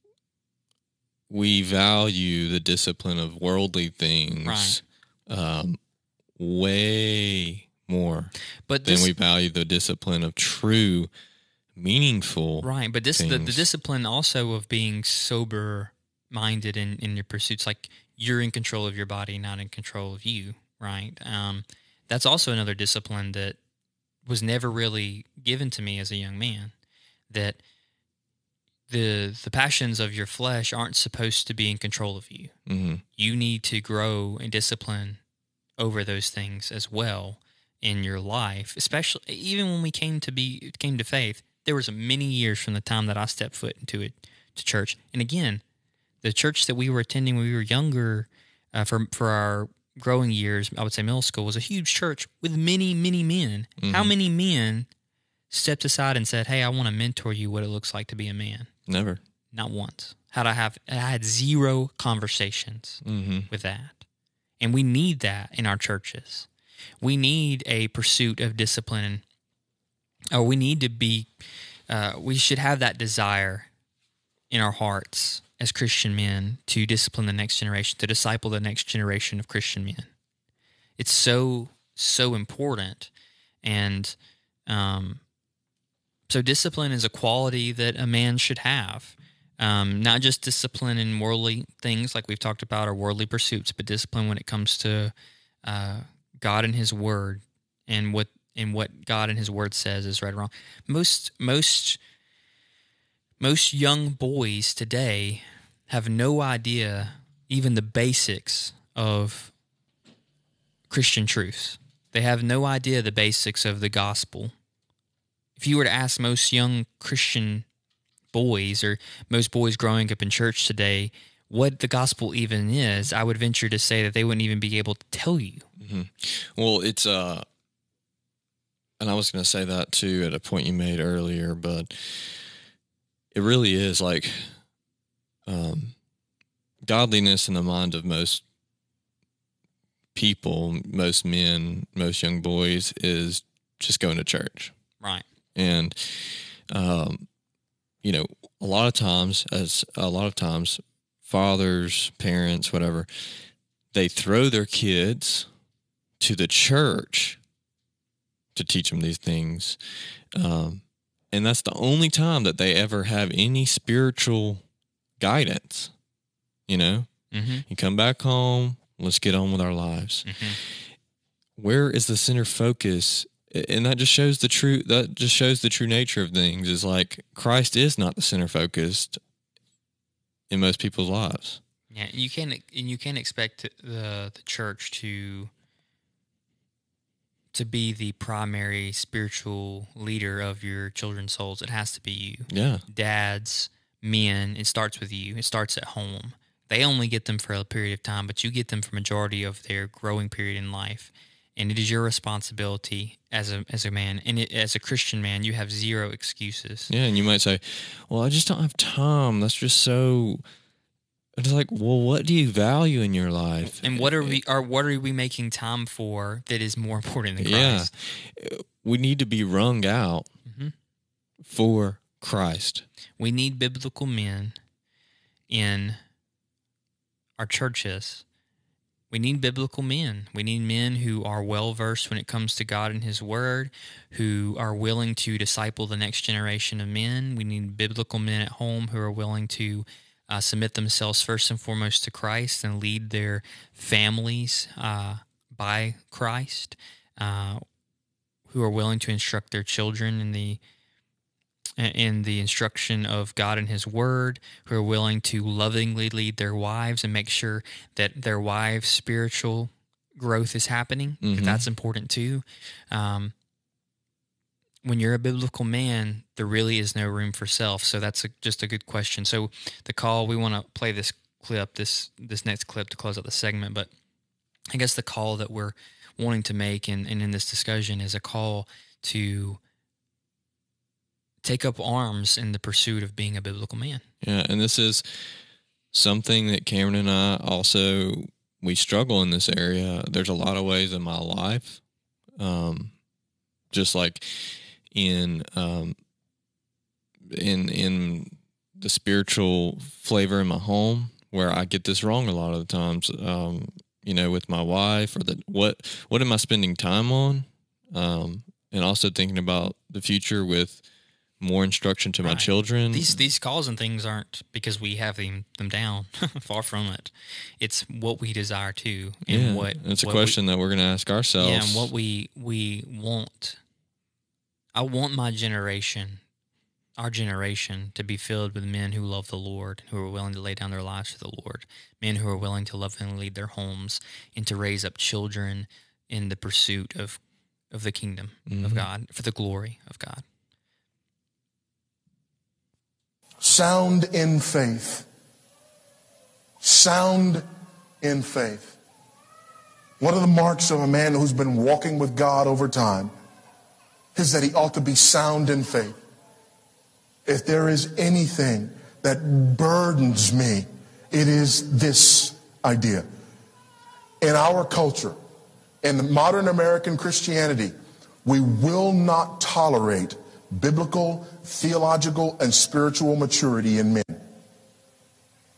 we value the discipline of worldly things um, way more but than this, we value the discipline of true, meaningful. right. But this the, the things. discipline also of being sober minded in, in your pursuits, like you're in control of your body, not in control of you. Right. Um, that's also another discipline that was never really given to me as a young man, that the the passions of your flesh aren't supposed to be in control of you. Mm-hmm. You need to grow in discipline over those things as well in your life, especially even when we came to be came to faith. There was many years from the time that I stepped foot into it to church, and again, the church that we were attending when we were younger, uh, for for our growing years, I would say middle school, was a huge church with many, many men. Mm-hmm. How many men stepped aside and said, "Hey, I want to mentor you what it looks like to be a man"? Never. Not once. Had I have I had zero conversations Mm-hmm. with that. And we need that in our churches. We need a pursuit of discipline, or we need to be uh, we should have that desire in our hearts as Christian men to discipline the next generation, to disciple the next generation of Christian men. It's so, so important. And um, so discipline is a quality that a man should have. Um, not just discipline in worldly things like we've talked about, or worldly pursuits, but discipline when it comes to uh, God and His Word, and what and what God and His Word says is right or wrong. Most most most young boys today have no idea even the basics of Christian truths. They have no idea the basics of the gospel. If you were to ask most young Christian boys, or most boys growing up in church today, what the gospel even is, I would venture to say that they wouldn't even be able to tell you. Mm-hmm. Well, it's uh, and I was going to say that too at a point you made earlier, but it really is like um, godliness in the mind of most people, most men, most young boys is just going to church, right? And um. You know, a lot of times, as a lot of times, fathers, parents, whatever, they throw their kids to the church to teach them these things. Um, and that's the only time that they ever have any spiritual guidance. You know, mm-hmm. You come back home, let's get on with our lives. Mm-hmm. Where is the center focus? And that just shows the true, that just shows the true nature of things, is like Christ is not the center focused in most people's lives. Yeah, you can't, and you can't expect the the church to to be the primary spiritual leader of your children's souls. It has to be you. Yeah. Dads, men, it starts with you. It starts at home. They only get them for a period of time, but you get them for majority of their growing period in life. And it is your responsibility as a as a man, and it, as a Christian man, you have zero excuses. Yeah, and you might say, "Well, I just don't have time. That's just so." It's like, well, what do you value in your life? And what are we are what are we making time for that is more important than Christ? Yeah, we need to be wrung out mm-hmm. for Christ. We need biblical men in our churches. We need biblical men. We need men who are well-versed when it comes to God and His Word, who are willing to disciple the next generation of men. We need biblical men at home who are willing to uh, submit themselves first and foremost to Christ and lead their families uh, by Christ, uh, who are willing to instruct their children in the in the instruction of God and His Word, who are willing to lovingly lead their wives and make sure that their wives' spiritual growth is happening. Mm-hmm. That's important too. Um, when you're a biblical man, there really is no room for self. So that's a, just a good question. So the call, we want to play this clip, this this next clip to close out the segment, but I guess the call that we're wanting to make in, in, in this discussion is a call to take up arms in the pursuit of being a biblical man. Yeah, and this is something that Cameron and I also, we struggle in this area. There's a lot of ways in my life, um, just like in um, in in the spiritual flavor in my home, where I get this wrong a lot of the times. Um, you know, with my wife, or the what what am I spending time on, um, and also thinking about the future with more instruction to my Right. children. These these calls and things aren't because we have them them down. Far from it. It's what we desire to, and yeah, what it's a what question we, that we're going to ask ourselves. Yeah, and what we we want. I want my generation, our generation, to be filled with men who love the Lord, who are willing to lay down their lives for the Lord, men who are willing to lovingly lead their homes and to raise up children in the pursuit of of the kingdom Mm-hmm. of God, for the glory of God. Sound in faith. Sound in faith. One of the marks of a man who's been walking with God over time is that he ought to be sound in faith. If there is anything that burdens me, it is this idea. In our culture, in the modern American Christianity, we will not tolerate biblical, theological, and spiritual maturity in men.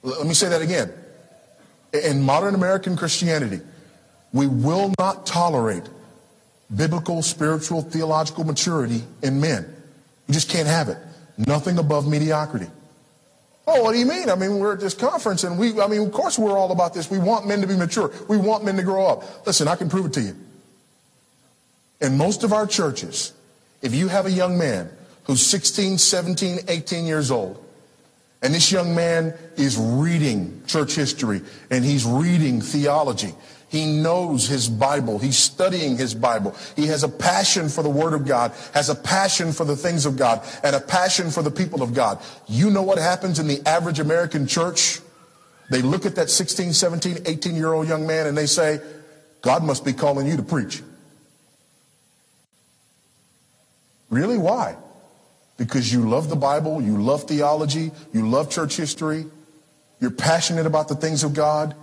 Let me say that again. In modern American Christianity, we will not tolerate biblical, spiritual, theological maturity in men. You just can't have it. Nothing above mediocrity. Oh, what do you mean? I mean, we're at this conference and we, I mean, of course we're all about this. We want men to be mature. We want men to grow up. Listen, I can prove it to you. In most of our churches, if you have a young man who's sixteen, seventeen, eighteen years old, and this young man is reading church history and he's reading theology, he knows his Bible, he's studying his Bible, he has a passion for the Word of God, has a passion for the things of God, and a passion for the people of God. You know what happens in the average American church? They look at that sixteen, seventeen, eighteen-year-old young man and they say, God must be calling you to preach. Really? Why? Because you love the Bible, you love theology, you love church history, you're passionate about the things of God.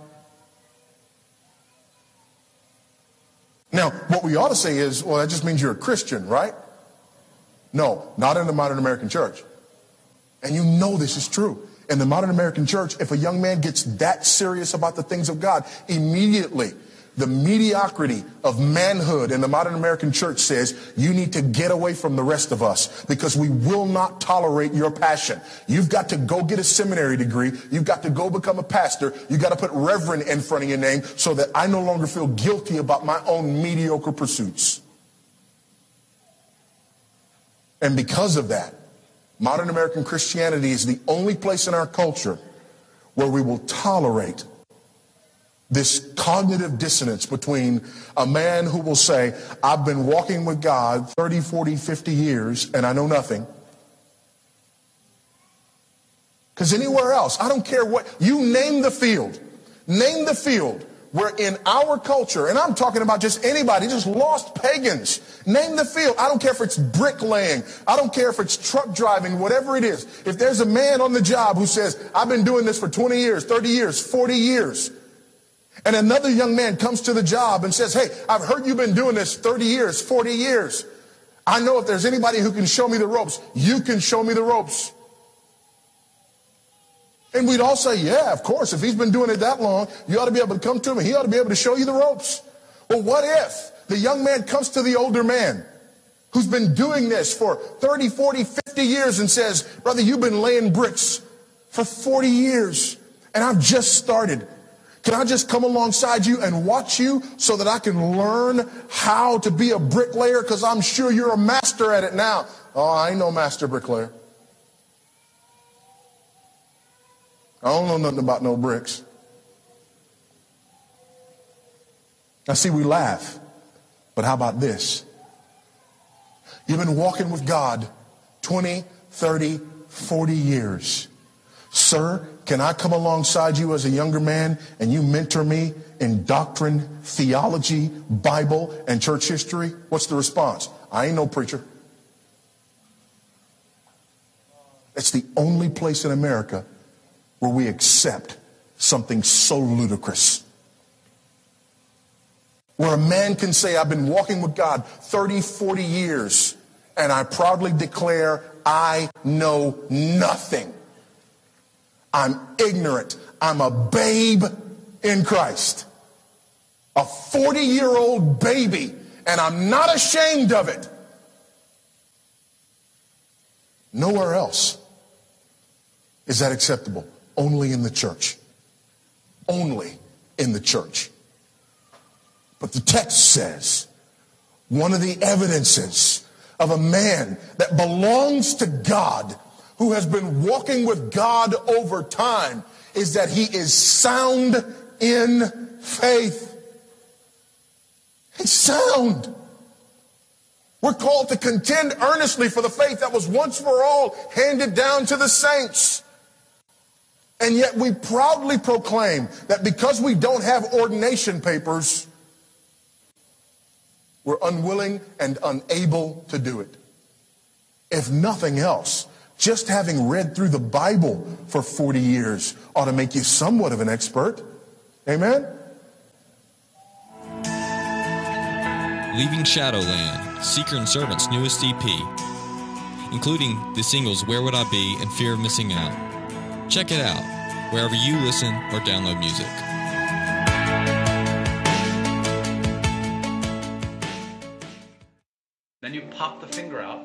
Now, what we ought to say is, well, that just means you're a Christian, right? No, not in the modern American church. And you know this is true. In the modern American church, if a young man gets that serious about the things of God, immediately the mediocrity of manhood in the modern American church says you need to get away from the rest of us because we will not tolerate your passion. You've got to go get a seminary degree. You've got to go become a pastor. You've got to put reverend in front of your name so that I no longer feel guilty about my own mediocre pursuits. And because of that, modern American Christianity is the only place in our culture where we will tolerate this cognitive dissonance between a man who will say, I've been walking with God thirty, forty, fifty years and I know nothing. Because anywhere else, I don't care what, you name the field, name the field where in our culture, and I'm talking about just anybody, just lost pagans, name the field. I don't care if it's bricklaying. I don't care if it's truck driving, whatever it is. If there's a man on the job who says, I've been doing this for twenty years, thirty years, forty years, and another young man comes to the job and says, hey, I've heard you've been doing this thirty years, forty years. I know if there's anybody who can show me the ropes, you can show me the ropes. And we'd all say, yeah, of course, if he's been doing it that long, you ought to be able to come to him and he ought to be able to show you the ropes. Well, what if the young man comes to the older man who's been doing this for thirty, forty, fifty years and says, brother, you've been laying bricks for forty years and I've just started. Can I just come alongside you and watch you so that I can learn how to be a bricklayer? Because I'm sure you're a master at it now. Oh, I ain't no master bricklayer. I don't know nothing about no bricks. Now, see, we laugh. But how about this? You've been walking with God twenty, thirty, forty years. Sir, can I come alongside you as a younger man and you mentor me in doctrine, theology, Bible, and church history? What's the response? I ain't no preacher. It's the only place in America where we accept something so ludicrous. Where a man can say, I've been walking with God thirty, forty years, and I proudly declare I know nothing. I'm ignorant. I'm a babe in Christ. A forty-year-old baby, and I'm not ashamed of it. Nowhere else is that acceptable. Only in the church. Only in the church. But the text says one of the evidences of a man that belongs to God, who has been walking with God over time, is that he is sound in faith. He's sound. We're called to contend earnestly for the faith that was once for all handed down to the saints. And yet we proudly proclaim that because we don't have ordination papers, we're unwilling and unable to do it. If nothing else, just having read through the Bible for forty years ought to make you somewhat of an expert. Amen? Leaving Shadowland, Seeker and Servant's newest E P, including the singles Where Would I Be and Fear of Missing Out. Check it out. wherever you listen or download music. Then you pop the finger out.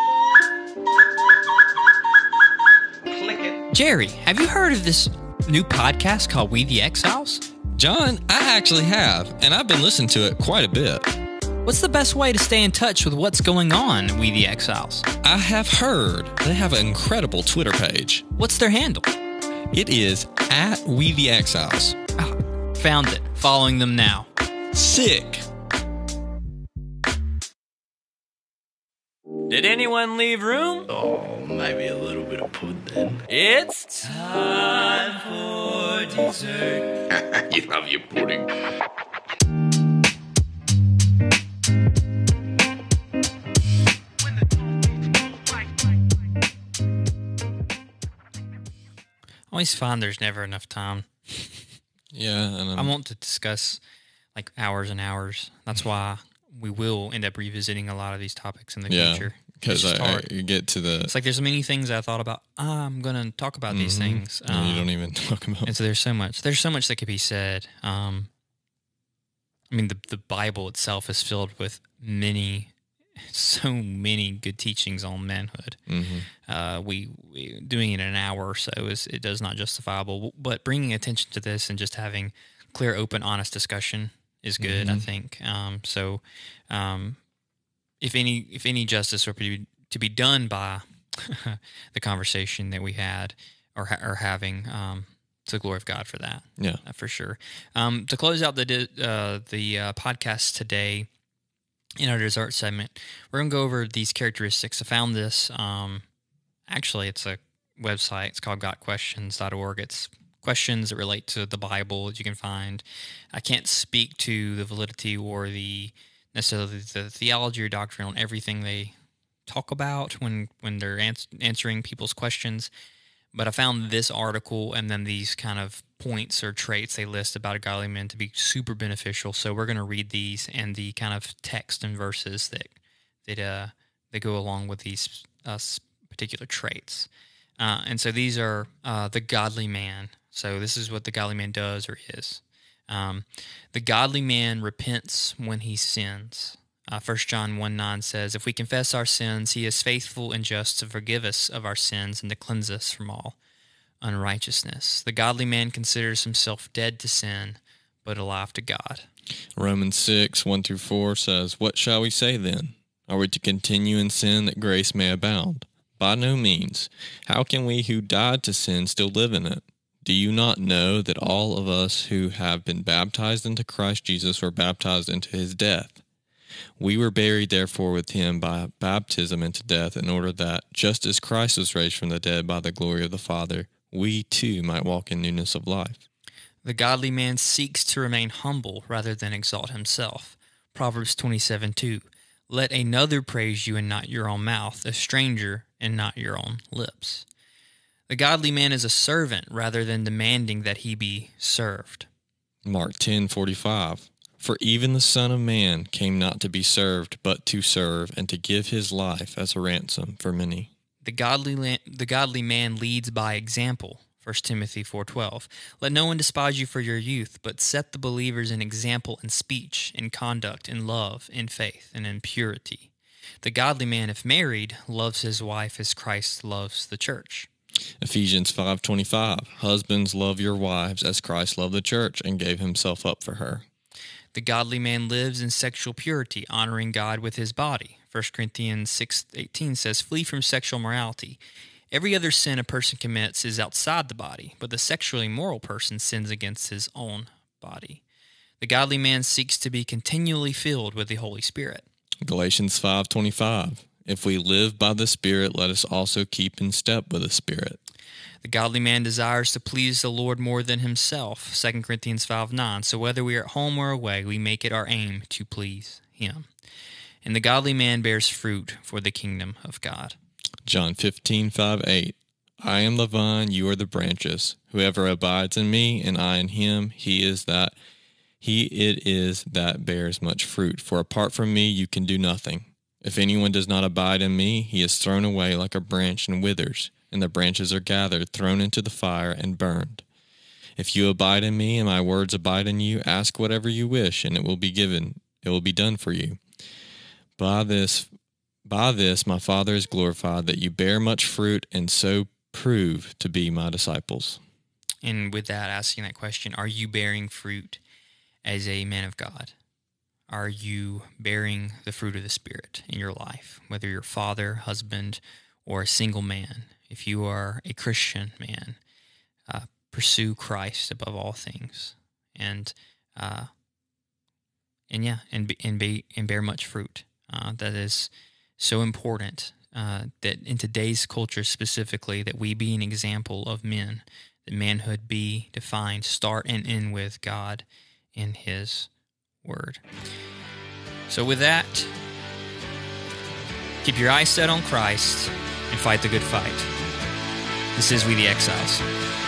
Click it. Jerry, have you heard of this new podcast called We the Exiles? John, I actually have, and I've been listening to it quite a bit. What's the best way to stay in touch with what's going on at We the Exiles? I have heard they have an incredible Twitter page. What's their handle? It is at We the Exiles. Ah, found it. Following them now. Sick. Did anyone leave room? Oh, maybe a little bit of pudding. It's time for dessert. You love your pudding. I always find there's never enough time. Yeah, and I want to discuss like hours and hours. That's why we will end up revisiting a lot of these topics in the yeah, future. because I, I you get to the. It's like there's many things I thought about. Ah, I'm going to talk about mm-hmm. these things. And um, you don't even talk about. And so there's so much. There's so much that could be said. Um, I mean, the the Bible itself is filled with many, so many good teachings on manhood. Mm-hmm. Uh, we, we doing it in an hour or so is it does not justifiable. But bringing attention to this and just having clear, open, honest discussion is good. Mm-hmm. I think. Um, so, um, if any if any justice were to be, to be done by the conversation that we had or ha- or having. Um, To the glory of God for that, yeah, uh, for sure. Um, to close out the uh, the uh, podcast today, in our dessert segment, we're gonna go over these characteristics. I found this. Um, actually, it's a website. It's called got questions dot org. It's questions that relate to the Bible that you can find. I can't speak to the validity or the necessarily the theology or doctrine on everything they talk about when when they're ans- answering people's questions. But I found this article and then these kind of points or traits they list about a godly man to be super beneficial. So we're going to read these and the kind of text and verses that that uh, that go along with these uh, particular traits. Uh, and so these are uh, the godly man. So this is what the godly man does or is. Um, the godly man repents when he sins. Uh, First John one nine says, if we confess our sins, he is faithful and just to forgive us of our sins and to cleanse us from all unrighteousness. The godly man considers himself dead to sin, but alive to God. Romans six one through four says, what shall we say then? Are we to continue in sin that grace may abound? By no means. How can we who died to sin still live in it? Do you not know that all of us who have been baptized into Christ Jesus were baptized into his death? We were buried, therefore, with him by baptism into death, in order that, just as Christ was raised from the dead by the glory of the Father, we too might walk in newness of life. The godly man seeks to remain humble rather than exalt himself. Proverbs twenty-seven two. Let another praise you and not your own mouth, a stranger and not your own lips. The godly man is a servant rather than demanding that he be served. Mark ten forty-five. For even the Son of Man came not to be served, but to serve, and to give his life as a ransom for many. The godly la- the godly man leads by example. First Timothy four twelve. Let no one despise you for your youth, but set the believers an example in speech, in conduct, in love, in faith, and in purity. The godly man, if married, loves his wife as Christ loves the church. Ephesians five twenty-five. Husbands, love your wives as Christ loved the church and gave himself up for her. The godly man lives in sexual purity, honoring God with his body. First Corinthians six eighteen says, flee from sexual morality. Every other sin a person commits is outside the body, but the sexually immoral person sins against his own body. The godly man seeks to be continually filled with the Holy Spirit. Galatians five twenty-five. If we live by the Spirit, let us also keep in step with the Spirit. The godly man desires to please the Lord more than himself. Second Corinthians five nine. So whether we are at home or away, we make it our aim to please him. And the godly man bears fruit for the kingdom of God. John fifteen five eight. I am the vine, you are the branches. Whoever abides in me, and I in him, he is that he it is that bears much fruit. For apart from me, you can do nothing. If anyone does not abide in me, he is thrown away like a branch and withers, and the branches are gathered, thrown into the fire, and burned. If you abide in me and my words abide in you, ask whatever you wish, and it will be given. It will be done for you. By this, by this my Father is glorified, that you bear much fruit and so prove to be my disciples. And with that, asking that question, are you bearing fruit as a man of God? Are you bearing the fruit of the Spirit in your life? Whether you're a father, husband, or a single man, if you are a Christian man, uh, pursue Christ above all things, and uh, and yeah, and be, and be and bear much fruit. Uh, that is so important. Uh, that in today's culture specifically, that we be an example of men. That manhood be defined, start and end with God and His Word. So with that, keep your eyes set on Christ and fight the good fight. This is We the Exiles.